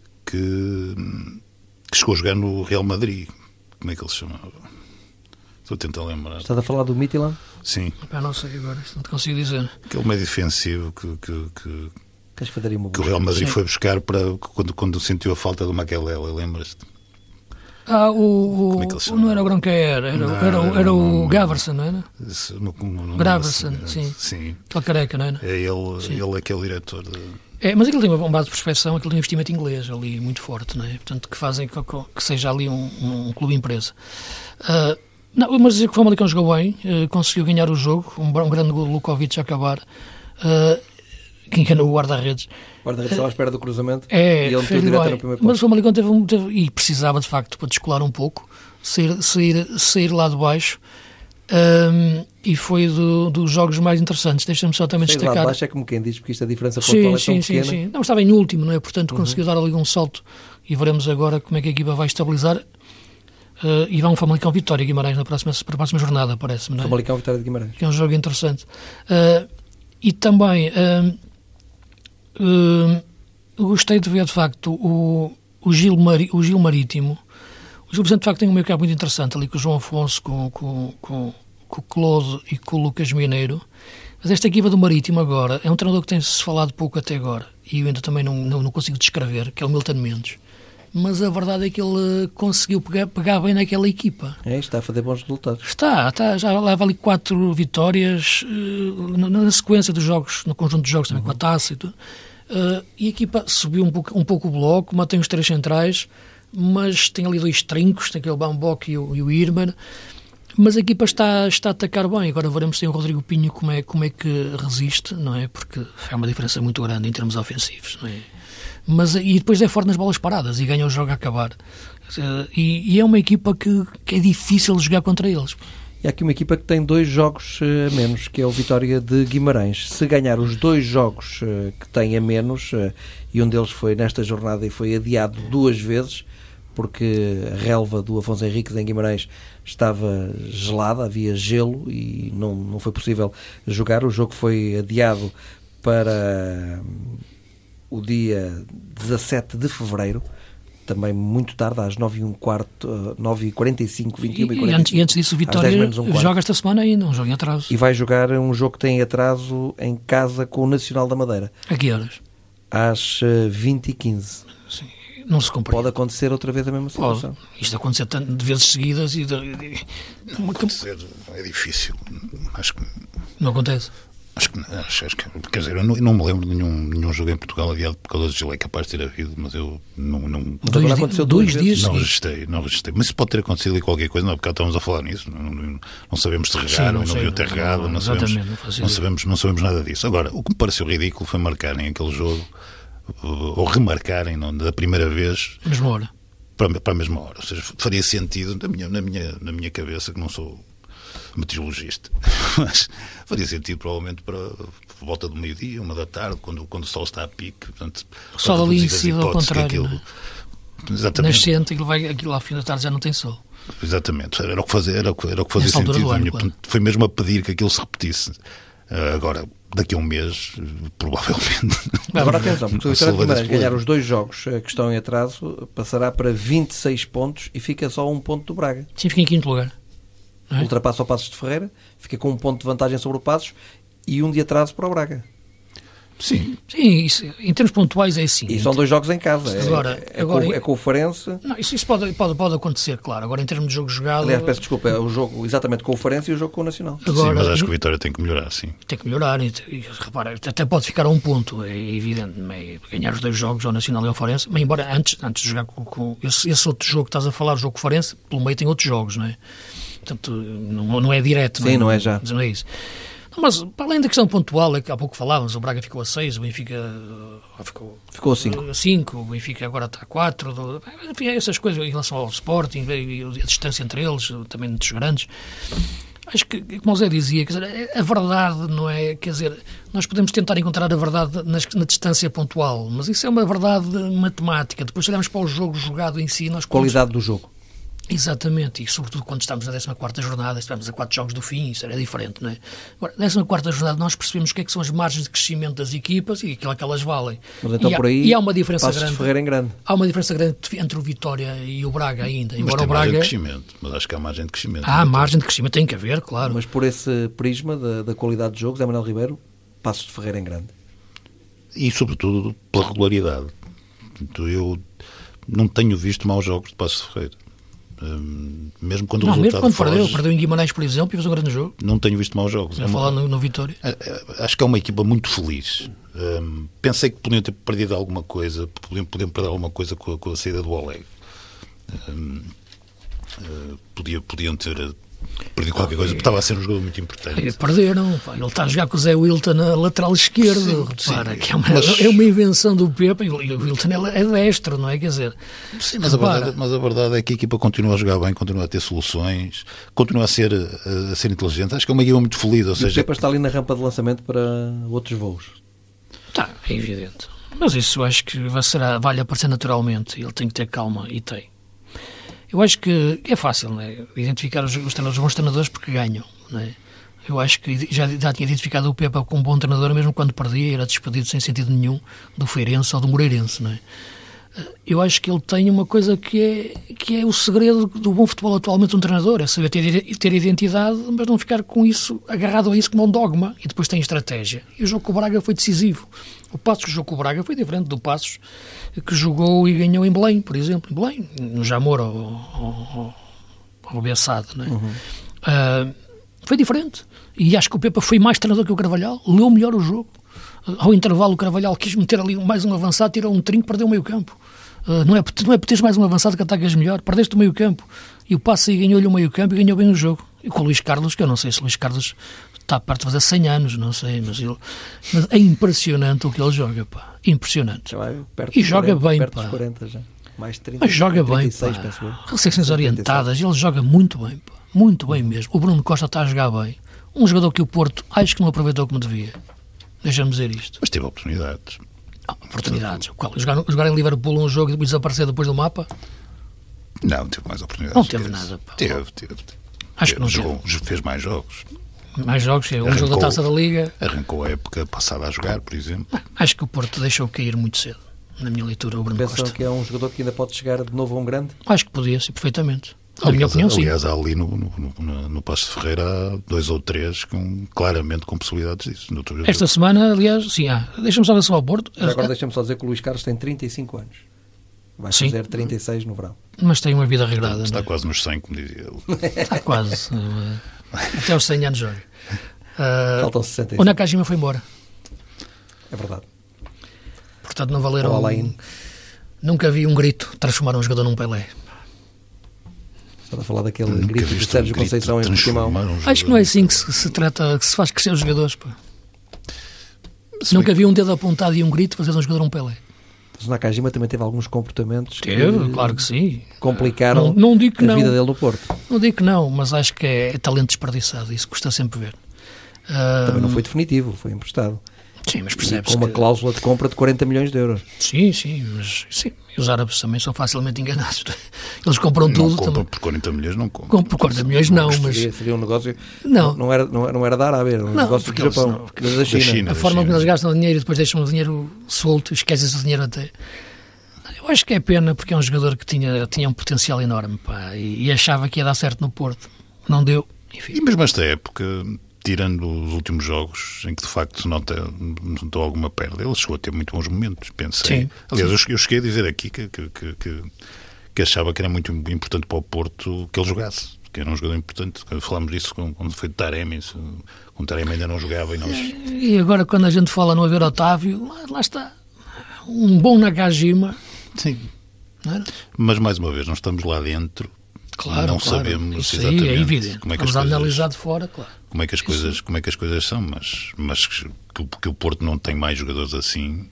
que chegou a jogar no Real Madrid. Como é que ele se chamava? Estou a tentar lembrar. Estás a falar do Midtjylland? Sim. Não sei agora, isto não te consigo dizer. Aquele meio defensivo que o Real Madrid foi buscar para quando sentiu a falta do Makelele, lembras-te? Não era o Gronquer, era o Gaverson, não era? Graverson, sim. Aquele careca, não era? É ele aquele diretor. Mas aquilo tem uma base de prospecção, aquilo tem um investimento inglês ali muito forte, não é? Portanto, que fazem que seja ali um clube empresa. Mas dizer que o Famalicão jogou bem, conseguiu ganhar o jogo, um grande gol do Lukovic a acabar, que enganou o guarda-redes. O guarda-redes estava à espera do cruzamento e ele meteu fez direto bem. no primeiro ponto. Mas o Famalicão teve e precisava de facto para descolar um pouco, sair lá de baixo, e foi dos jogos mais interessantes. Deixa-me só também destacar. Lá de baixo é como quem diz, porque isto a diferença pontual é tão pequena. Sim. Não, estava em último, não é? Portanto, conseguiu dar ali um salto e veremos agora como é que a equipa vai estabilizar. E vai um Famalicão Vitória Guimarães para a próxima jornada, parece-me, não é? Famalicão Vitória de Guimarães. Que é um jogo interessante. E também gostei de ver, de facto, o Gil Marítimo. O Gil, de facto, tem um meio campo muito interessante ali com o João Afonso, com o Claude e com o Lucas Mineiro. Mas esta equipa do Marítimo agora é um treinador que tem-se falado pouco até agora e eu ainda também não consigo descrever, que é o Milton Mendes. Mas a verdade é que ele conseguiu pegar bem naquela equipa. Está a fazer bons resultados. Já leva ali 4 vitórias na sequência dos jogos, no conjunto de jogos também, com a taça e tudo. E a equipa subiu um pouco o bloco, mantém os 3 centrais, mas tem ali 2 trincos, tem aquele Bambok e o Irman. Mas a equipa está a atacar bem. Agora veremos se o Rodrigo Pinho como é que resiste, não é? Porque é uma diferença muito grande em termos ofensivos, não é? E depois é forte nas bolas paradas e ganha o jogo a acabar. E é uma equipa que é difícil jogar contra eles. E há aqui uma equipa que tem 2 jogos a menos, que é o Vitória de Guimarães. Se ganhar os 2 jogos que tem a menos, e um deles foi nesta jornada e foi adiado 2 vezes, porque a relva do Afonso Henriques em Guimarães estava gelada, havia gelo e não foi possível jogar. O jogo foi adiado para o dia 17 de fevereiro, também muito tarde, às 9h15, 9h45, 21h45. E antes disso o Vitória joga esta semana ainda, um jogo em atraso. E vai jogar um jogo que tem atraso em casa com o Nacional da Madeira. A que horas? Às 20h15. Sim. Não se compreende. Pode acontecer outra vez a mesma situação. Isto acontecer de vezes seguidas Acontecer é difícil. Acho que não acontece. Acho que quer dizer, eu não me lembro de nenhum jogo em Portugal adiado por causa do gelo. É capaz de ter havido, mas eu não 2 dias não registrei. Mas isso pode ter acontecido ali qualquer coisa, não, porque estávamos a falar nisso. Não sabemos se regaram, não deviam ter regado, não sabemos nada disso. Agora, o que me pareceu ridículo foi marcarem aquele jogo, ou remarcarem da primeira vez mesma hora. Para a mesma hora. Ou seja, faria sentido na minha cabeça, que não sou meteorologista, mas faria sentido provavelmente para volta do meio-dia, 1 da tarde, quando o sol está a pique. Portanto, o sol ali incide ao contrário, aquilo, exatamente. Nascente, aquilo ao fim da tarde já não tem sol. Exatamente, era o que fazia sentido. Claro. Foi mesmo a pedir que aquilo se repetisse. Agora, daqui a um mês, provavelmente. Agora atenção, porque o Vitória de Guimarães ganhar os 2 jogos que estão em atraso, passará para 26 pontos e fica só 1 ponto do Braga. Sim, fica em 5º lugar. Ultrapassa o Passos de Ferreira, fica com 1 ponto de vantagem sobre o Passos e 1 de atraso para o Braga. Sim, isso, em termos pontuais é assim. E são 2 jogos em casa. Agora, é com o Farense. Não, isso pode acontecer, claro. Agora, em termos de jogo jogado... Aliás, peço desculpa, é o jogo exatamente com o Farense e o jogo com o Nacional. Agora, sim, mas acho que o Vitória tem que melhorar, sim. Tem que melhorar. E repara, até pode ficar a 1 ponto, é evidente. Ganhar os 2 jogos, ao Nacional e ao Farense. Mas embora antes de jogar com esse outro jogo que estás a falar, o jogo com o Farense, pelo meio tem outros jogos, não é? Portanto, não é direto. Sim, não é já. Não é isso. Mas, para além da questão pontual, há pouco falávamos, o Braga ficou a 6, o Benfica ficou a 5, o Benfica agora está a 4, enfim, essas coisas em relação ao Sporting, e a distância entre eles, também entre os grandes. Acho que, como o Zé dizia, quer dizer, a verdade não é, quer dizer, nós podemos tentar encontrar a verdade na distância pontual, mas isso é uma verdade matemática. Depois, se olharmos para o jogo jogado em si, qualidade do jogo. Exatamente, e sobretudo quando estamos na 14ª jornada, estamos a 4 jogos do fim, isso era diferente, não é? Agora, na 14ª jornada nós percebemos o que é que são as margens de crescimento das equipas e aquilo que elas valem. Mas então por aí, e há uma diferença Passos grande. de Ferreira em grande. Há uma diferença grande entre o Vitória e o Braga ainda. Mas Embora tem o Braga... margem de crescimento, mas acho que há margem de crescimento. Há margem de crescimento, tem que haver, claro. Mas por esse prisma da qualidade de jogos, Zé Manuel Ribeiro, Passos de Ferreira em grande. E sobretudo pela regularidade. Portanto, eu não tenho visto maus jogos de Passos de Ferreira. Mesmo quando o resultado mesmo quando perdeu em Guimarães, por exemplo, e fez um grande jogo. Não tenho visto maus jogos. Já falar no Vitória. Acho que é uma equipa muito feliz. Pensei que podiam ter perdido alguma coisa, podiam perder alguma coisa com a saída do Oleg. Podiam ter perdido qualquer coisa, porque estava a ser um jogador muito importante. Perderam, pá. Ele está a jogar com o Zé Wilton na lateral esquerdo, repara, que é uma invenção do Pepe, e o Wilton é destro, não é? Quer dizer, sim, mas a verdade é que a equipa continua a jogar bem, continua a ter soluções, continua a ser inteligente. Acho que é uma equipa muito feliz. Ou seja, o Pepe está ali na rampa de lançamento para outros voos. Está, é evidente. Mas isso eu acho que vai aparecer naturalmente. Ele tem que ter calma, e tem. Eu acho que é fácil, não é? Identificar os bons treinadores porque ganham, não é? Eu acho que já tinha identificado o Pepe como um bom treinador, mesmo quando perdia, era despedido sem sentido nenhum do Feirense ou do Moreirense, não é? Eu acho que ele tem uma coisa que é o segredo do bom futebol atualmente de um treinador, é saber ter identidade, mas não ficar com isso, agarrado a isso como um dogma, e depois tem estratégia. E o jogo com o Braga foi decisivo. O Passos que jogou com o Braga foi diferente do Passos que jogou e ganhou em Belém, por exemplo. Em Belém, no Jamor ao Bessade, não é? Uhum. Foi diferente. E acho que o Pepa foi mais treinador que o Carvalhal, leu melhor o jogo. Ao intervalo o Carvalhal quis meter ali mais um avançado, tirou um trinco, perdeu o meio campo. Não é por teres mais um avançado que atacas melhor, perdeste o meio campo. E o Passos aí ganhou-lhe o meio campo e ganhou bem o jogo. E com o Luís Carlos, que eu não sei se o Luís Carlos está perto de fazer 100 anos, não sei, mas é impressionante o que ele joga, pá. Impressionante. E joga 40, bem, perto pá. Dos 40 já. Mais 30, mas joga 36, bem, pá. Recepções orientadas, ele joga muito bem, pá. Muito bem mesmo. O Bruno Costa está a jogar bem. Um jogador que o Porto acho que não aproveitou como devia. Deixa-me dizer isto. Mas teve oportunidades. Oportunidades. Jogar em Liverpool um jogo e depois desaparecer depois do mapa? Não, teve mais oportunidades. Não teve nada, pá. Teve. Acho que não jogou, fez mais jogos. Mais jogos, um jogo da Taça da Liga. Arrancou a época passada a jogar, por exemplo. Acho que o Porto deixou cair muito cedo, na minha leitura, o Bruno Pensam Costa. que é um jogador que ainda pode chegar de novo a um grande? Acho que podia, sim, perfeitamente. Na minha opinião, sim. Aliás, há ali no Passos de Ferreira há 2 ou 3 claramente com possibilidades disso. Esta semana, aliás, sim, deixa-me só ver se ao Porto. Agora deixa-me só dizer que o Luís Carlos tem 35 anos. Vai fazer 36 no verão. Mas tem uma vida regrada. Está quase nos 100, como dizia ele. Está quase. Até aos 100 anos joga. Faltam 65. O Nakajima foi embora. É verdade. Portanto, não valeram... Nunca vi um grito transformar um jogador num Pelé. Estava a falar daquele grito de Sérgio Conceição em Portimão. Acho que não é assim que se trata, que se faz crescer os jogadores. Pá. Nunca vi um dedo apontado e um grito fazer um jogador um Pelé. Mas o Nakajima também teve alguns comportamentos claro que sim. Complicaram não digo que a vida dele no Porto. Não digo que não, mas acho que é talento desperdiçado. Isso custa sempre ver. Também não foi definitivo, foi emprestado. Sim, mas percebe-se com uma cláusula de compra de 40 milhões de euros. Sim, mas sim. E os árabes também são facilmente enganados. Eles compram não tudo. Compram também. por 40 milhões, não compram. Por 40 milhões não, mas... Seria um negócio... Não era da Arábia, era um negócio do Japão, da China. A forma como eles gastam o dinheiro e depois deixam o dinheiro solto, esquecem-se do dinheiro até. Eu acho que é pena, porque é um jogador que tinha um potencial enorme, pá, e achava que ia dar certo no Porto. Não deu, enfim. E mesmo esta época... Tirando os últimos jogos em que de facto se notou alguma perda, ele chegou a ter muito bons momentos, pensei. Sim, aliás, eu cheguei a dizer aqui que achava que era muito importante para o Porto que ele jogasse, que era um jogador importante. Falámos disso quando foi de Taremi, o Taremi ainda não jogava. E agora, quando a gente fala no haver Otávio, lá está um bom Nakajima. Sim, mas mais uma vez, não estamos lá dentro. Claro, não sabemos isso exatamente é evidente. como é que vamos analisar de fora, claro. Como é que as coisas são, mas que o Porto não tem mais jogadores assim.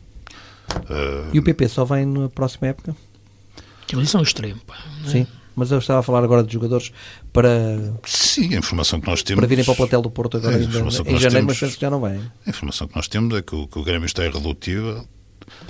E o PP só vem na próxima época? Eles são extremos, pá. Sim, mas eu estava a falar agora de jogadores para... Sim, a informação que nós temos... Para virem para o plantel do Porto agora em janeiro, mas penso que já não vem. A informação que nós temos é que o Grêmio está irredutível.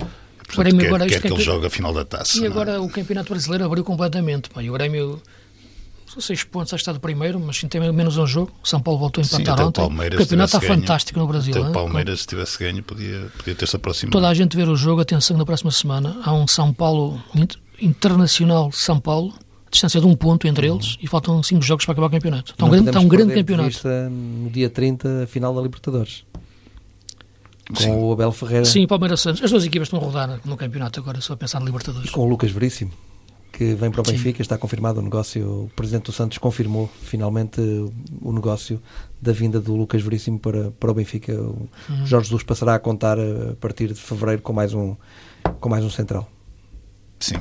Portanto, quer que ele jogue a final da Taça. E agora o Campeonato Brasileiro abriu completamente, pá, e o Grêmio 6 pontos, acho que está de primeiro, mas sim, tem menos um jogo. O São Paulo voltou a empatar ontem. O campeonato está fantástico no Brasil. Até o Palmeiras, se tivesse ganho, podia ter-se aproximado. Toda a gente ver o jogo, atenção, na próxima semana há um São Paulo, Internacional São Paulo, distância de 1 ponto entre eles, e faltam 5 jogos para acabar o campeonato. Está um grande campeonato. No dia 30, a final da Libertadores. Com o Abel Ferreira. Sim, Palmeiras Santos. As 2 equipas estão a rodar no campeonato agora, só a pensar na Libertadores. E com o Lucas Veríssimo, que vem para o Benfica, está confirmado o negócio. O Presidente do Santos confirmou finalmente o negócio da vinda do Lucas Veríssimo para o Benfica. O Jorge Jesus passará a contar a partir de fevereiro com mais um central. Sim.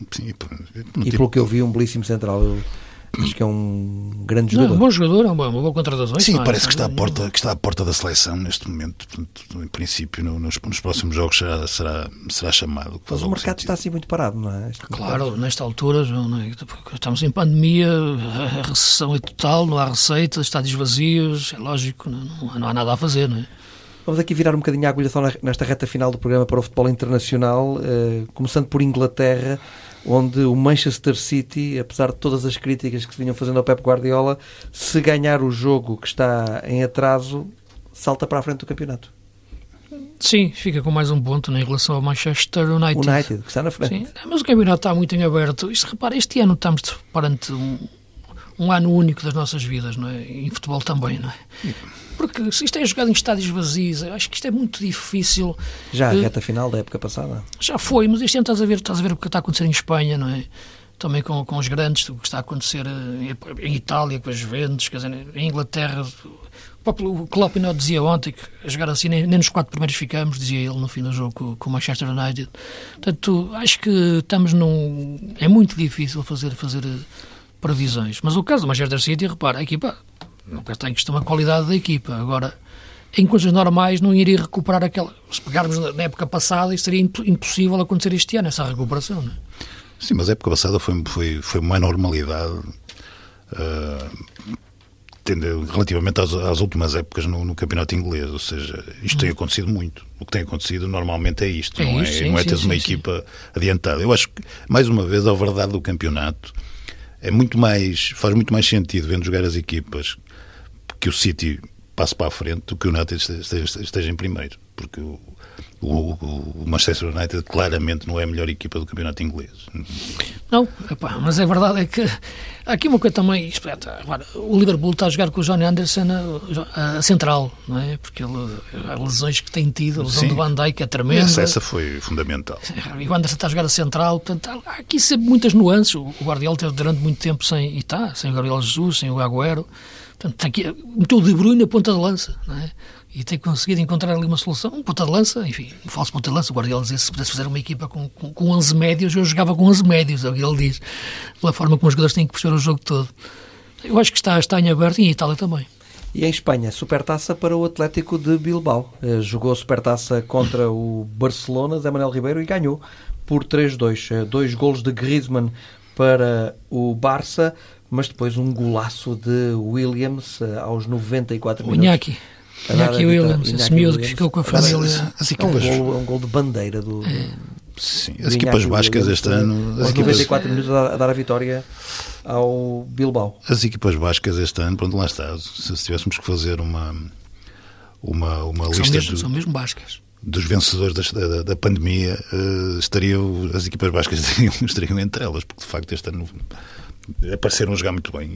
E pelo que eu vi, um belíssimo central. Acho que é um grande jogador. Um bom jogador, é uma boa contratação. Sim, parece que está à porta da seleção neste momento. Portanto, em princípio, nos próximos jogos será chamado. Mas o mercado está assim muito parado, não é? Claro, nesta altura, não é? Estamos em pandemia, a recessão é total, não há receitas, estádios vazios, é lógico, não há nada a fazer, não é? Vamos aqui virar um bocadinho a agulha só nesta reta final do programa para o futebol internacional, começando por Inglaterra, onde o Manchester City, apesar de todas as críticas que se vinham fazendo ao Pep Guardiola, se ganhar o jogo que está em atraso, salta para a frente do campeonato. Sim, fica com mais um ponto em relação ao Manchester United. Que está na frente. Sim, mas o campeonato está muito em aberto. Repara, este ano estamos perante um ano único das nossas vidas, não é? E em futebol também, não é? Porque se isto é jogado em estádios vazios, eu acho que isto é muito difícil. Já a reta final da época passada? Já foi, mas este ano estás a ver o que está a acontecer em Espanha, não é? Também com os grandes, o que está a acontecer em Itália, com as Juventus, quer dizer, em Inglaterra. O Klopp ainda dizia ontem que a jogar assim nem nos 4 primeiros ficamos, dizia ele no fim do jogo com o Manchester United. Portanto, acho que estamos é muito difícil fazer previsões. Mas o caso do Manchester City, repara, a equipa nunca está em questão a qualidade da equipa. Agora, em coisas normais, não iria recuperar aquela. Se pegarmos na época passada, isso seria impossível acontecer este ano, essa recuperação, não é? Sim, mas a época passada foi uma normalidade, relativamente às últimas épocas no campeonato inglês. Ou seja, isto tem acontecido muito. O que tem acontecido normalmente é isto. Não é teres uma equipa adiantada. Eu acho que, mais uma vez, a verdade do campeonato faz muito mais sentido vendo jogar as equipas que o City passe para a frente do que o United esteja em primeiro, porque o Manchester United claramente não é a melhor equipa do campeonato inglês. Não, mas a verdade é que há aqui uma coisa também. Agora, o Liverpool está a jogar com o Johnny Anderson a central, não é? Porque as lesões que tem tido, a lesão do Van Dijk é tremenda. Essa foi fundamental. E o Anderson está a jogar a central, portanto, há aqui sempre muitas nuances. O Guardiola teve durante muito tempo sem o Gabriel Jesus, sem o Agüero. Portanto, aqui, meteu o De Bruyne a ponta de lança, não é? E tem conseguido encontrar ali uma solução, um ponta de lança, enfim, um falso ponta de lança. O Guardiola dizia, se pudesse fazer uma equipa com 11 médios, eu jogava com 11 médios, é o que ele diz, pela forma como os jogadores têm que perceber o jogo todo. Eu acho que está em aberto, e em Itália também. E em Espanha, supertaça para o Atlético de Bilbao. Jogou a supertaça contra o Barcelona, Zé Manuel Ribeiro, e ganhou por 3-2. 2 golos de Griezmann para o Barça, mas depois um golaço de Williams aos 94 minutos. Iñaki Williams, esse miúdo que ficou com a família. É um gol de bandeira do Sim, as equipas bascas este ano... Aos 94 minutos a dar a vitória ao Bilbao. As equipas bascas este ano, pronto, lá está. Se tivéssemos que fazer uma lista... São mesmo bascas. Dos vencedores da pandemia, as equipas bascas estariam entre elas, porque de facto este ano apareceram a jogar muito bem,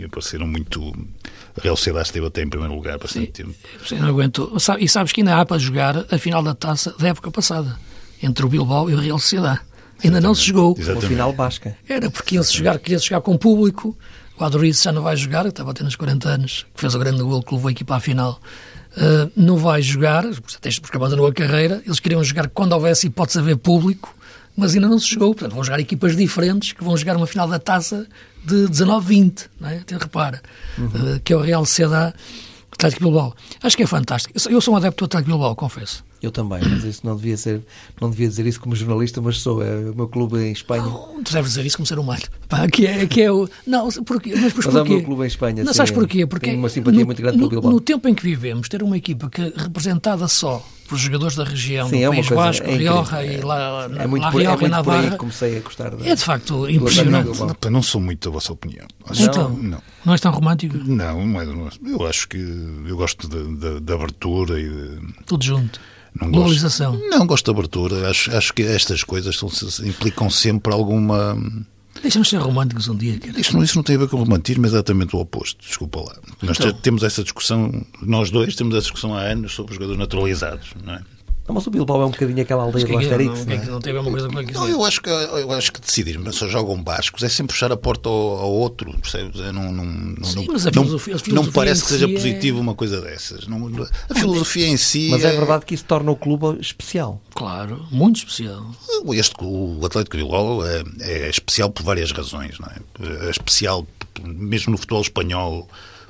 a Real Sociedade esteve até em primeiro lugar bastante tempo. Você não aguentou. E sabes que ainda há para jogar a final da taça da época passada, entre o Bilbao e o Real Sociedade. Ainda não se jogou. Uma final basca. Era porque queria jogar com o público. O Aduriz já não vai jogar, estava a ter nos 40 anos, que fez o grande gol que levou a equipa à final. Não vai jogar, porque abandonou a carreira. Eles queriam jogar quando houvesse hipótese de haver público, mas ainda não se jogou. Portanto, vão jogar equipas diferentes que vão jogar uma final da taça de 19-20, não é? Repara, que é o Real Sociedade Atlético Bilbao. Acho que é fantástico. Eu sou um adepto do Atlético Bilbao, confesso. Eu também, mas isso não devia dizer isso como jornalista, mas sou. É o meu clube em Espanha. Não, tu deves dizer isso como ser humano. Que é o... Não, porquê? Mas é o meu clube em Espanha. Não, sabes porquê? Porque tenho uma simpatia muito grande pelo Bilbao. No tempo em que vivemos, ter uma equipa que representada só pelos jogadores da região, Sim, do é uma País coisa- Basco, é incrível. Rioja e La É muito La por, é Rioja e muito por aí Navarra, que comecei a gostar é de facto do impressionante. Atlético Bilbao. Não sou muito da vossa opinião. Então, não és tão romântico? Não é. Eu acho que eu gosto da abertura e Tudo junto. não Globalização. Gosto, não gosto de abertura. Acho que estas coisas implicam sempre alguma. Deixa-nos ser românticos um dia, cara. Isso não tem a ver com o romantismo, é exatamente o oposto. Desculpa lá. Nós temos essa discussão, nós dois temos essa discussão há anos sobre os jogadores naturalizados, não é? Não, mas o Bilbao é um bocadinho aquela aldeia do Asterix. Não tem a ver uma coisa com aquilo. Não, eu acho que decidir, mas só jogam bascos, é sempre fechar a porta ao outro, percebes? Mas a filosofia não me parece em que seja si positivo uma coisa dessas. A filosofia em si. Mas é verdade que isso torna o clube especial. Claro, muito especial. O Atlético de Bilbao é especial por várias razões, não é? É especial, mesmo no futebol espanhol,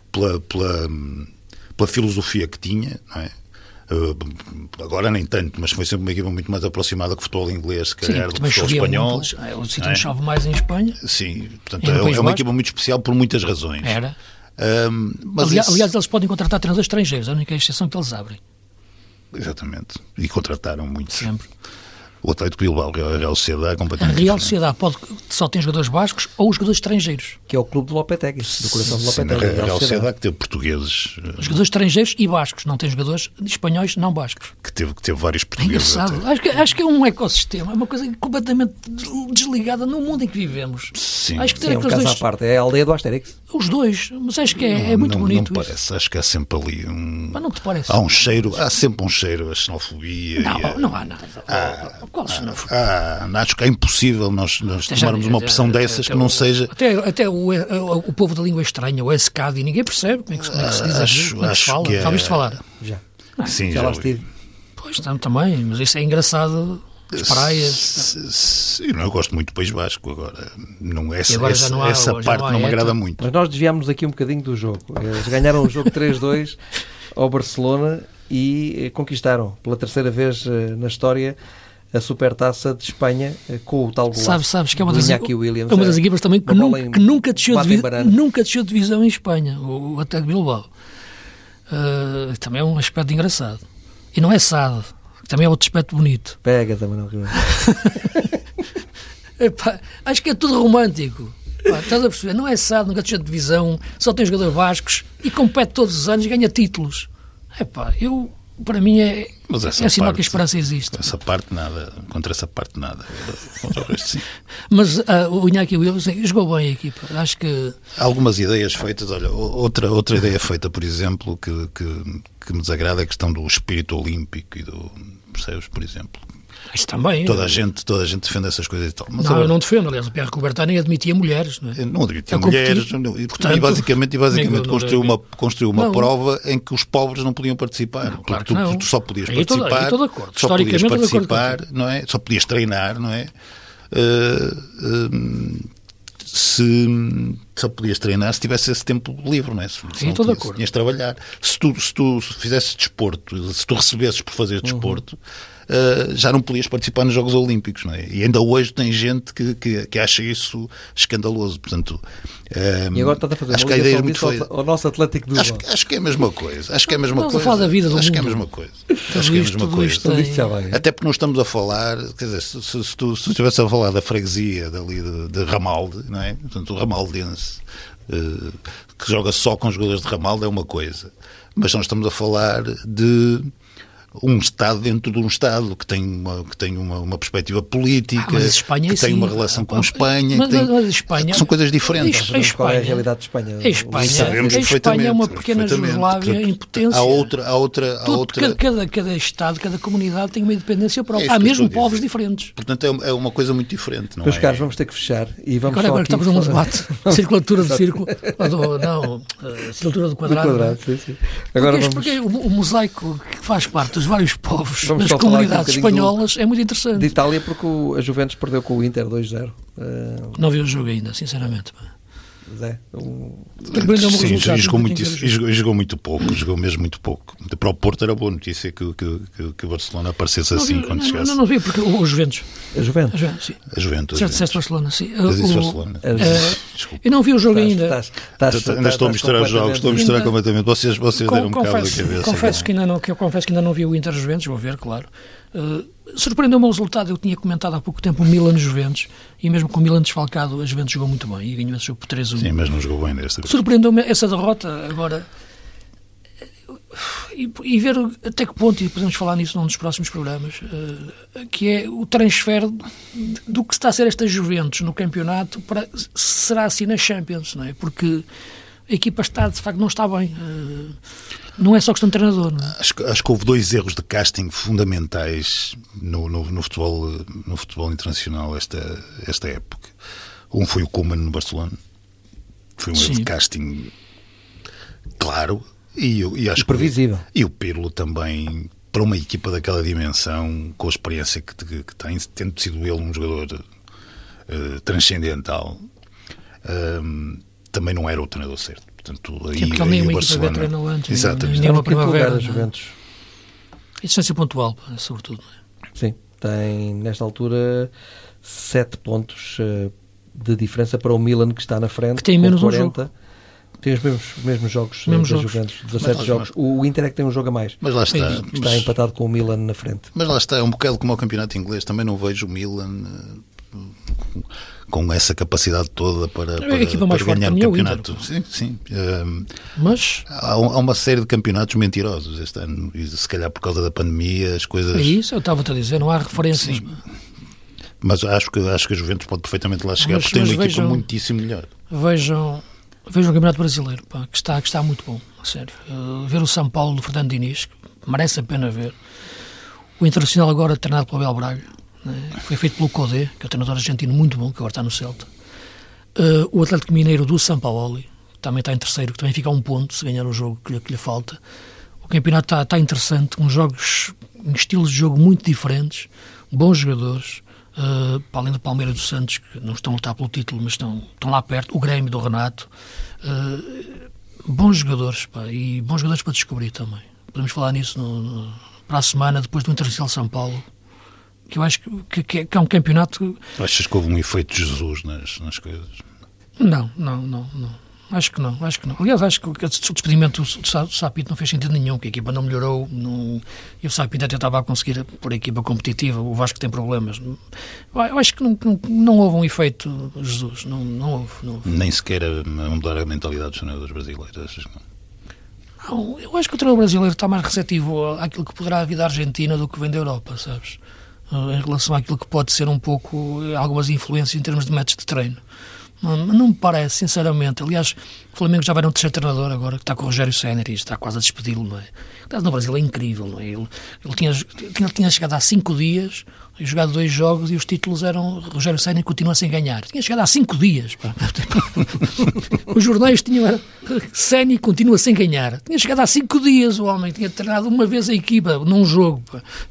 pela filosofia que tinha, não é? Agora nem tanto, mas foi sempre uma equipa muito mais aproximada com o futebol inglês, se calhar, do futebol espanhol. É o sítio onde chove mais em Espanha. Sim, portanto é uma equipa muito especial por muitas razões. Era. Mas aliás, eles podem contratar treinadores estrangeiros, a única exceção que eles abrem. Exatamente. E contrataram muitos. Sempre. O Atlético de Bilbao, a Real Sociedade, é A completamente Real diferente. Sociedade só tem jogadores bascos ou jogadores estrangeiros. Que é o clube do Lopetegui, do coração do Sim, Lopetegui. a Real Sociedade que teve portugueses, Jogadores estrangeiros e bascos, não tem jogadores espanhóis não bascos. que teve vários É portugueses. engraçado. Acho que é um ecossistema, é uma coisa completamente desligada no mundo em que vivemos. Sim. Acho que ter Sim, é um aqueles caso à dois, parte. É a aldeia do Asterix. os dois, mas acho que é muito não, bonito não isso. parece. Acho que há sempre ali Mas não te parece? há sempre um cheiro a xenofobia. Não há nada. Qual xenofobia? Acho que é impossível nós tomarmos uma opção dessas que não seja. Até o povo da língua estranha, o escadi, ninguém percebe como é que se diz aquilo, como é que se fala. Já ouviste falar? Já. Sim, Já lá ouvi. estive. Pois, também, mas isso é engraçado. As praias. Eu gosto muito do País Basco agora. Não, E agora já não há- essa já parte não há não me ETA. agrada muito. Mas nós desviámos aqui um bocadinho do jogo. Eles ganharam o jogo 3-2 ao Barcelona e conquistaram pela terceira vez na história a Supertaça de Espanha com o tal golaço. Sabes que é uma do das, Iñaki Williams. é uma das equipas também que Uma bola nunca desceu bate em banana. nunca desceu de divisão em Espanha, o Atlético Bilbao. Também é um aspecto engraçado. E não é SAD, que também é outro aspecto bonito. Pega também, não, Ribeiro. Epá, acho que é tudo romântico. Pá, estás a perceber? Não é SAD, nunca desceu de divisão, só tem jogadores bascos e compete todos os anos e ganha títulos. Para mim é sinal que a esperança existe. Essa parte nada, contra essa parte nada. Contra o resto, sim. Mas o Iñaki Williams jogou bem a equipa. Acho que Há algumas ideias feitas. Olha, outra ideia feita, por exemplo, que me desagrada é a questão do espírito olímpico e do. Percebes, por exemplo? isso também. Toda a gente defende essas coisas e tal. Mas Não, eu não defendo. Aliás, o Pierre Coubertin nem admitia mulheres. Não é? não admitia É mulheres. competir. E Portanto, basicamente construiu uma Não. prova em que os pobres não podiam participar. Não, claro Porque que não. tu só podias Aí estou participar. de acordo. Só podias Historicamente, estou de acordo participar, não é? Só podias treinar, não é? Só podias treinar se tivesse esse tempo livre, não é? Se Sim, não estou de tinhas, acordo. tinhas de trabalhar. Se tu fizesses desporto, se tu recebesses por fazer desporto, já não podias participar nos Jogos Olímpicos, não é? E ainda hoje tem gente que acha isso escandaloso. Portanto, E agora está a fazer acho uma que a ideia é ligação muito disso feita. ao nosso Atlético do Acho, Bilbao. acho que é a mesma coisa. Acho que é a mesma Estamos a coisa. falar da vida do acho que é a mundo. mesma coisa. Acho que é a mesma tudo coisa. isto Tudo isto já vai. Até porque não estamos a falar, quer dizer, se tu estivesse a falar da freguesia dali de Ramalde, não é? Portanto, o ramaldense que joga só com jogadores de Ramalde é uma coisa. Mas nós estamos a falar de um Estado dentro de um Estado que tem uma perspectiva política, Mas Espanha, que tem sim. uma relação com Espanha, Mas que são coisas diferentes. Sabemos qual é a realidade de Espanha. A Espanha, Sabemos a Espanha é uma pequena perfeitamente. Jugoslávia em Portanto, potência. Há outra. Cada Estado, cada comunidade tem uma independência própria. É isso Há que eu mesmo estou a povos dizer. diferentes. Portanto, é uma coisa muito diferente. Não Meus é? caros, vamos ter que fechar. E vamos Agora só que aqui estamos num falar- debate. Circulatura do círculo. Circulatura do do quadrado. quadrado, sim, sim. Agora Porque vamos o mosaico que faz parte dos vários povos, Vamos das só falar aqui um comunidades bocadinho espanholas, é muito de interessante. Itália, porque a Juventus perdeu com o Inter 2-0. Não vi o jogo ainda, sinceramente. Pá. Zé? Sim, jogou muito pouco, jogou mesmo muito pouco. Para o Porto era boa notícia que o Barcelona aparecesse assim quando chegasse. Não vi, porque o Juventus. A Juventus? Sim. A Juventus. Já disseste Barcelona, sim. Barcelona. Eu não vi o jogo ainda. Ainda estou a misturar os jogos, estou a misturar completamente. Vocês deram um bocado da cabeça. Confesso que ainda não vi o Inter-Juventus, vou ver, claro. Surpreendeu-me o resultado. Eu tinha comentado há pouco tempo o Milan-Juventus, e mesmo com o Milan desfalcado, a Juventus jogou muito bem e ganhou esse jogo por 3-1. Sim, mas não jogou bem desta vez. Surpreendeu-me essa derrota. Agora, e ver até que ponto, e podemos falar nisso num dos próximos programas, que é o transfer do que está a ser esta Juventus no campeonato, será assim na Champions, não é? Porque a equipa está, de facto, não está bem. Não é só questão de treinador, não é? Acho que houve 2 erros de casting fundamentais no futebol internacional esta época. Um foi o Koeman no Barcelona. Foi um erro de casting claro e acho previsível. E o Pirlo também, para uma equipa daquela dimensão, com a experiência que tem, tendo sido ele um jogador transcendental, também não era o treinador certo. Portanto, porque ele nem uma equipa treinou antes. Exatamente. Nem uma primavera. Da Juventus. E distância pontual, sobretudo. Não é? Sim, tem nesta altura 7 pontos de diferença para o Milan, que está na frente. Que tem menos 40. Um jogo. Tem os mesmos jogos da Juventus, 17 jogos. O Inter é que tem um jogo a mais. Mas lá está. Está empatado com o Milan na frente. Mas lá está, é um bocado como ao campeonato inglês. Também não vejo o Milan com essa capacidade toda para ganhar o campeonato. Sim. Mas há uma série de campeonatos mentirosos este ano, e se calhar por causa da pandemia as coisas... É isso, eu estava-te a dizer, não há referências. Sim. Mas acho que a Juventus pode perfeitamente lá chegar, porque tem uma equipa muitíssimo melhor. Vejam o Campeonato Brasileiro, que está muito bom, a sério. Ver o São Paulo do Fernando Diniz, merece a pena ver. O Internacional agora treinado pelo Abel Braga, foi feito pelo Codé, que é o treinador argentino muito bom, que agora está no Celta. O Atlético Mineiro do Sampaoli, que também está em terceiro, que também fica a 1 ponto se ganhar o jogo que lhe falta. O campeonato está interessante, com jogos, em estilos de jogo muito diferentes, bons jogadores, para além do Palmeiras do Santos, que não estão a lutar pelo título, mas estão lá perto, o Grêmio do Renato, bons jogadores, e bons jogadores para descobrir também. Podemos falar nisso para a semana, depois do Internacional São Paulo, que eu acho que é um campeonato... Achas que houve um efeito de Jesus nas coisas? Não. Acho que não. Aliás, acho que o despedimento do Sapito não fez sentido nenhum, que a equipa não melhorou, e o Sapito até estava a conseguir pôr a equipa competitiva. O Vasco tem problemas. Eu acho que não houve um efeito Jesus, não houve. Nem sequer a mudar a mentalidade dos treinadores brasileiros, achas que não? Eu acho que o treinador brasileiro está mais receptivo àquilo que poderá vir da Argentina do que vem da Europa, sabes? Em relação àquilo que pode ser um pouco algumas influências em termos de métodos de treino. Não me parece, sinceramente. Aliás, o Flamengo já vai num terceiro treinador agora, que está com o Rogério Ceni, e está quase a despedi-lo, não é? No Brasil é incrível, não é? Ele tinha chegado há 5 dias, jogado 2 jogos, e os títulos eram Rogério Ceni continua sem ganhar. Tinha chegado há 5 dias. Os jornais tinham Ceni continua sem ganhar. Tinha chegado há 5 dias o homem, tinha treinado uma vez a equipa num jogo.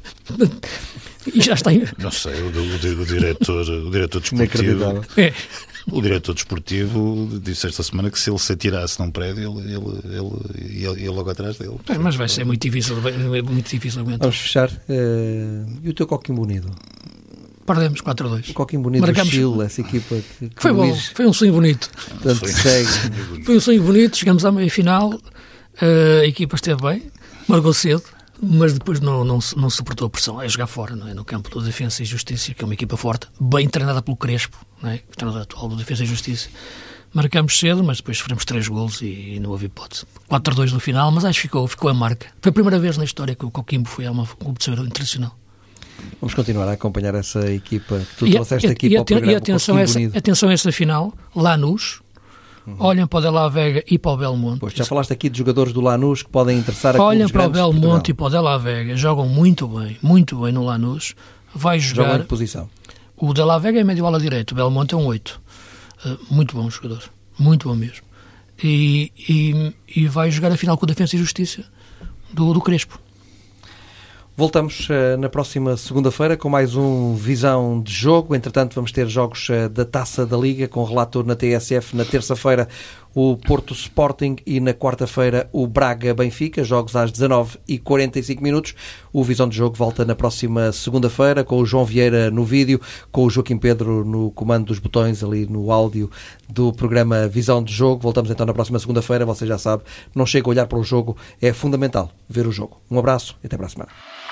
E já está. Não sei, o diretor desportivo. O diretor desportivo disse esta semana que se ele se atirasse num prédio, ele ia logo atrás dele. Mas vai ser muito difícil aguentar. Vamos fechar. E o teu Coquimbo Unido? Perdemos 4-2. O Coquimbo Unido do Chile, essa equipa que foi bom, foi um sonho bonito. Foi um sonho bonito, chegamos à meia-final, a equipa esteve bem, marcou cedo, mas depois não suportou a pressão. É jogar fora, não é? No campo do Defensa e Justiça, que é uma equipa forte, bem treinada pelo Crespo, não é? O treinador atual do Defensa e Justiça. Marcamos cedo, mas depois sofremos 3 golos e não houve hipótese. 4-2 no final, mas acho que ficou a marca. Foi a primeira vez na história que o Coquimbo foi a uma competição internacional. Vamos continuar a acompanhar essa equipa que tu trouxeste aqui para o programa. E atenção a essa final, Lanús. Olhem para o De La Vega e para o Belmonte. Pois, já falaste aqui de jogadores do Lanús que podem interessar a clubes grandes. Olhem para o Belmonte e para o De La Vega. Jogam muito bem no Lanús. Vai jogar... Jogam em posição? O De La Vega é médio ala direito, o Belmonte é um 8. Muito bom jogador. Muito bom mesmo. E vai jogar a final com o Defensa e Justiça do Crespo. Voltamos na próxima segunda-feira com mais um Visão de Jogo. Entretanto, vamos ter jogos da Taça da Liga com relator na TSF. Na terça-feira, o Porto Sporting e na quarta-feira o Braga Benfica. Jogos às 19h45. O Visão de Jogo volta na próxima segunda-feira com o João Vieira no vídeo, com o Joaquim Pedro no comando dos botões ali no áudio do programa Visão de Jogo. Voltamos então na próxima segunda-feira. Você já sabe, não chega a olhar para o jogo, é fundamental ver o jogo. Um abraço e até para a semana.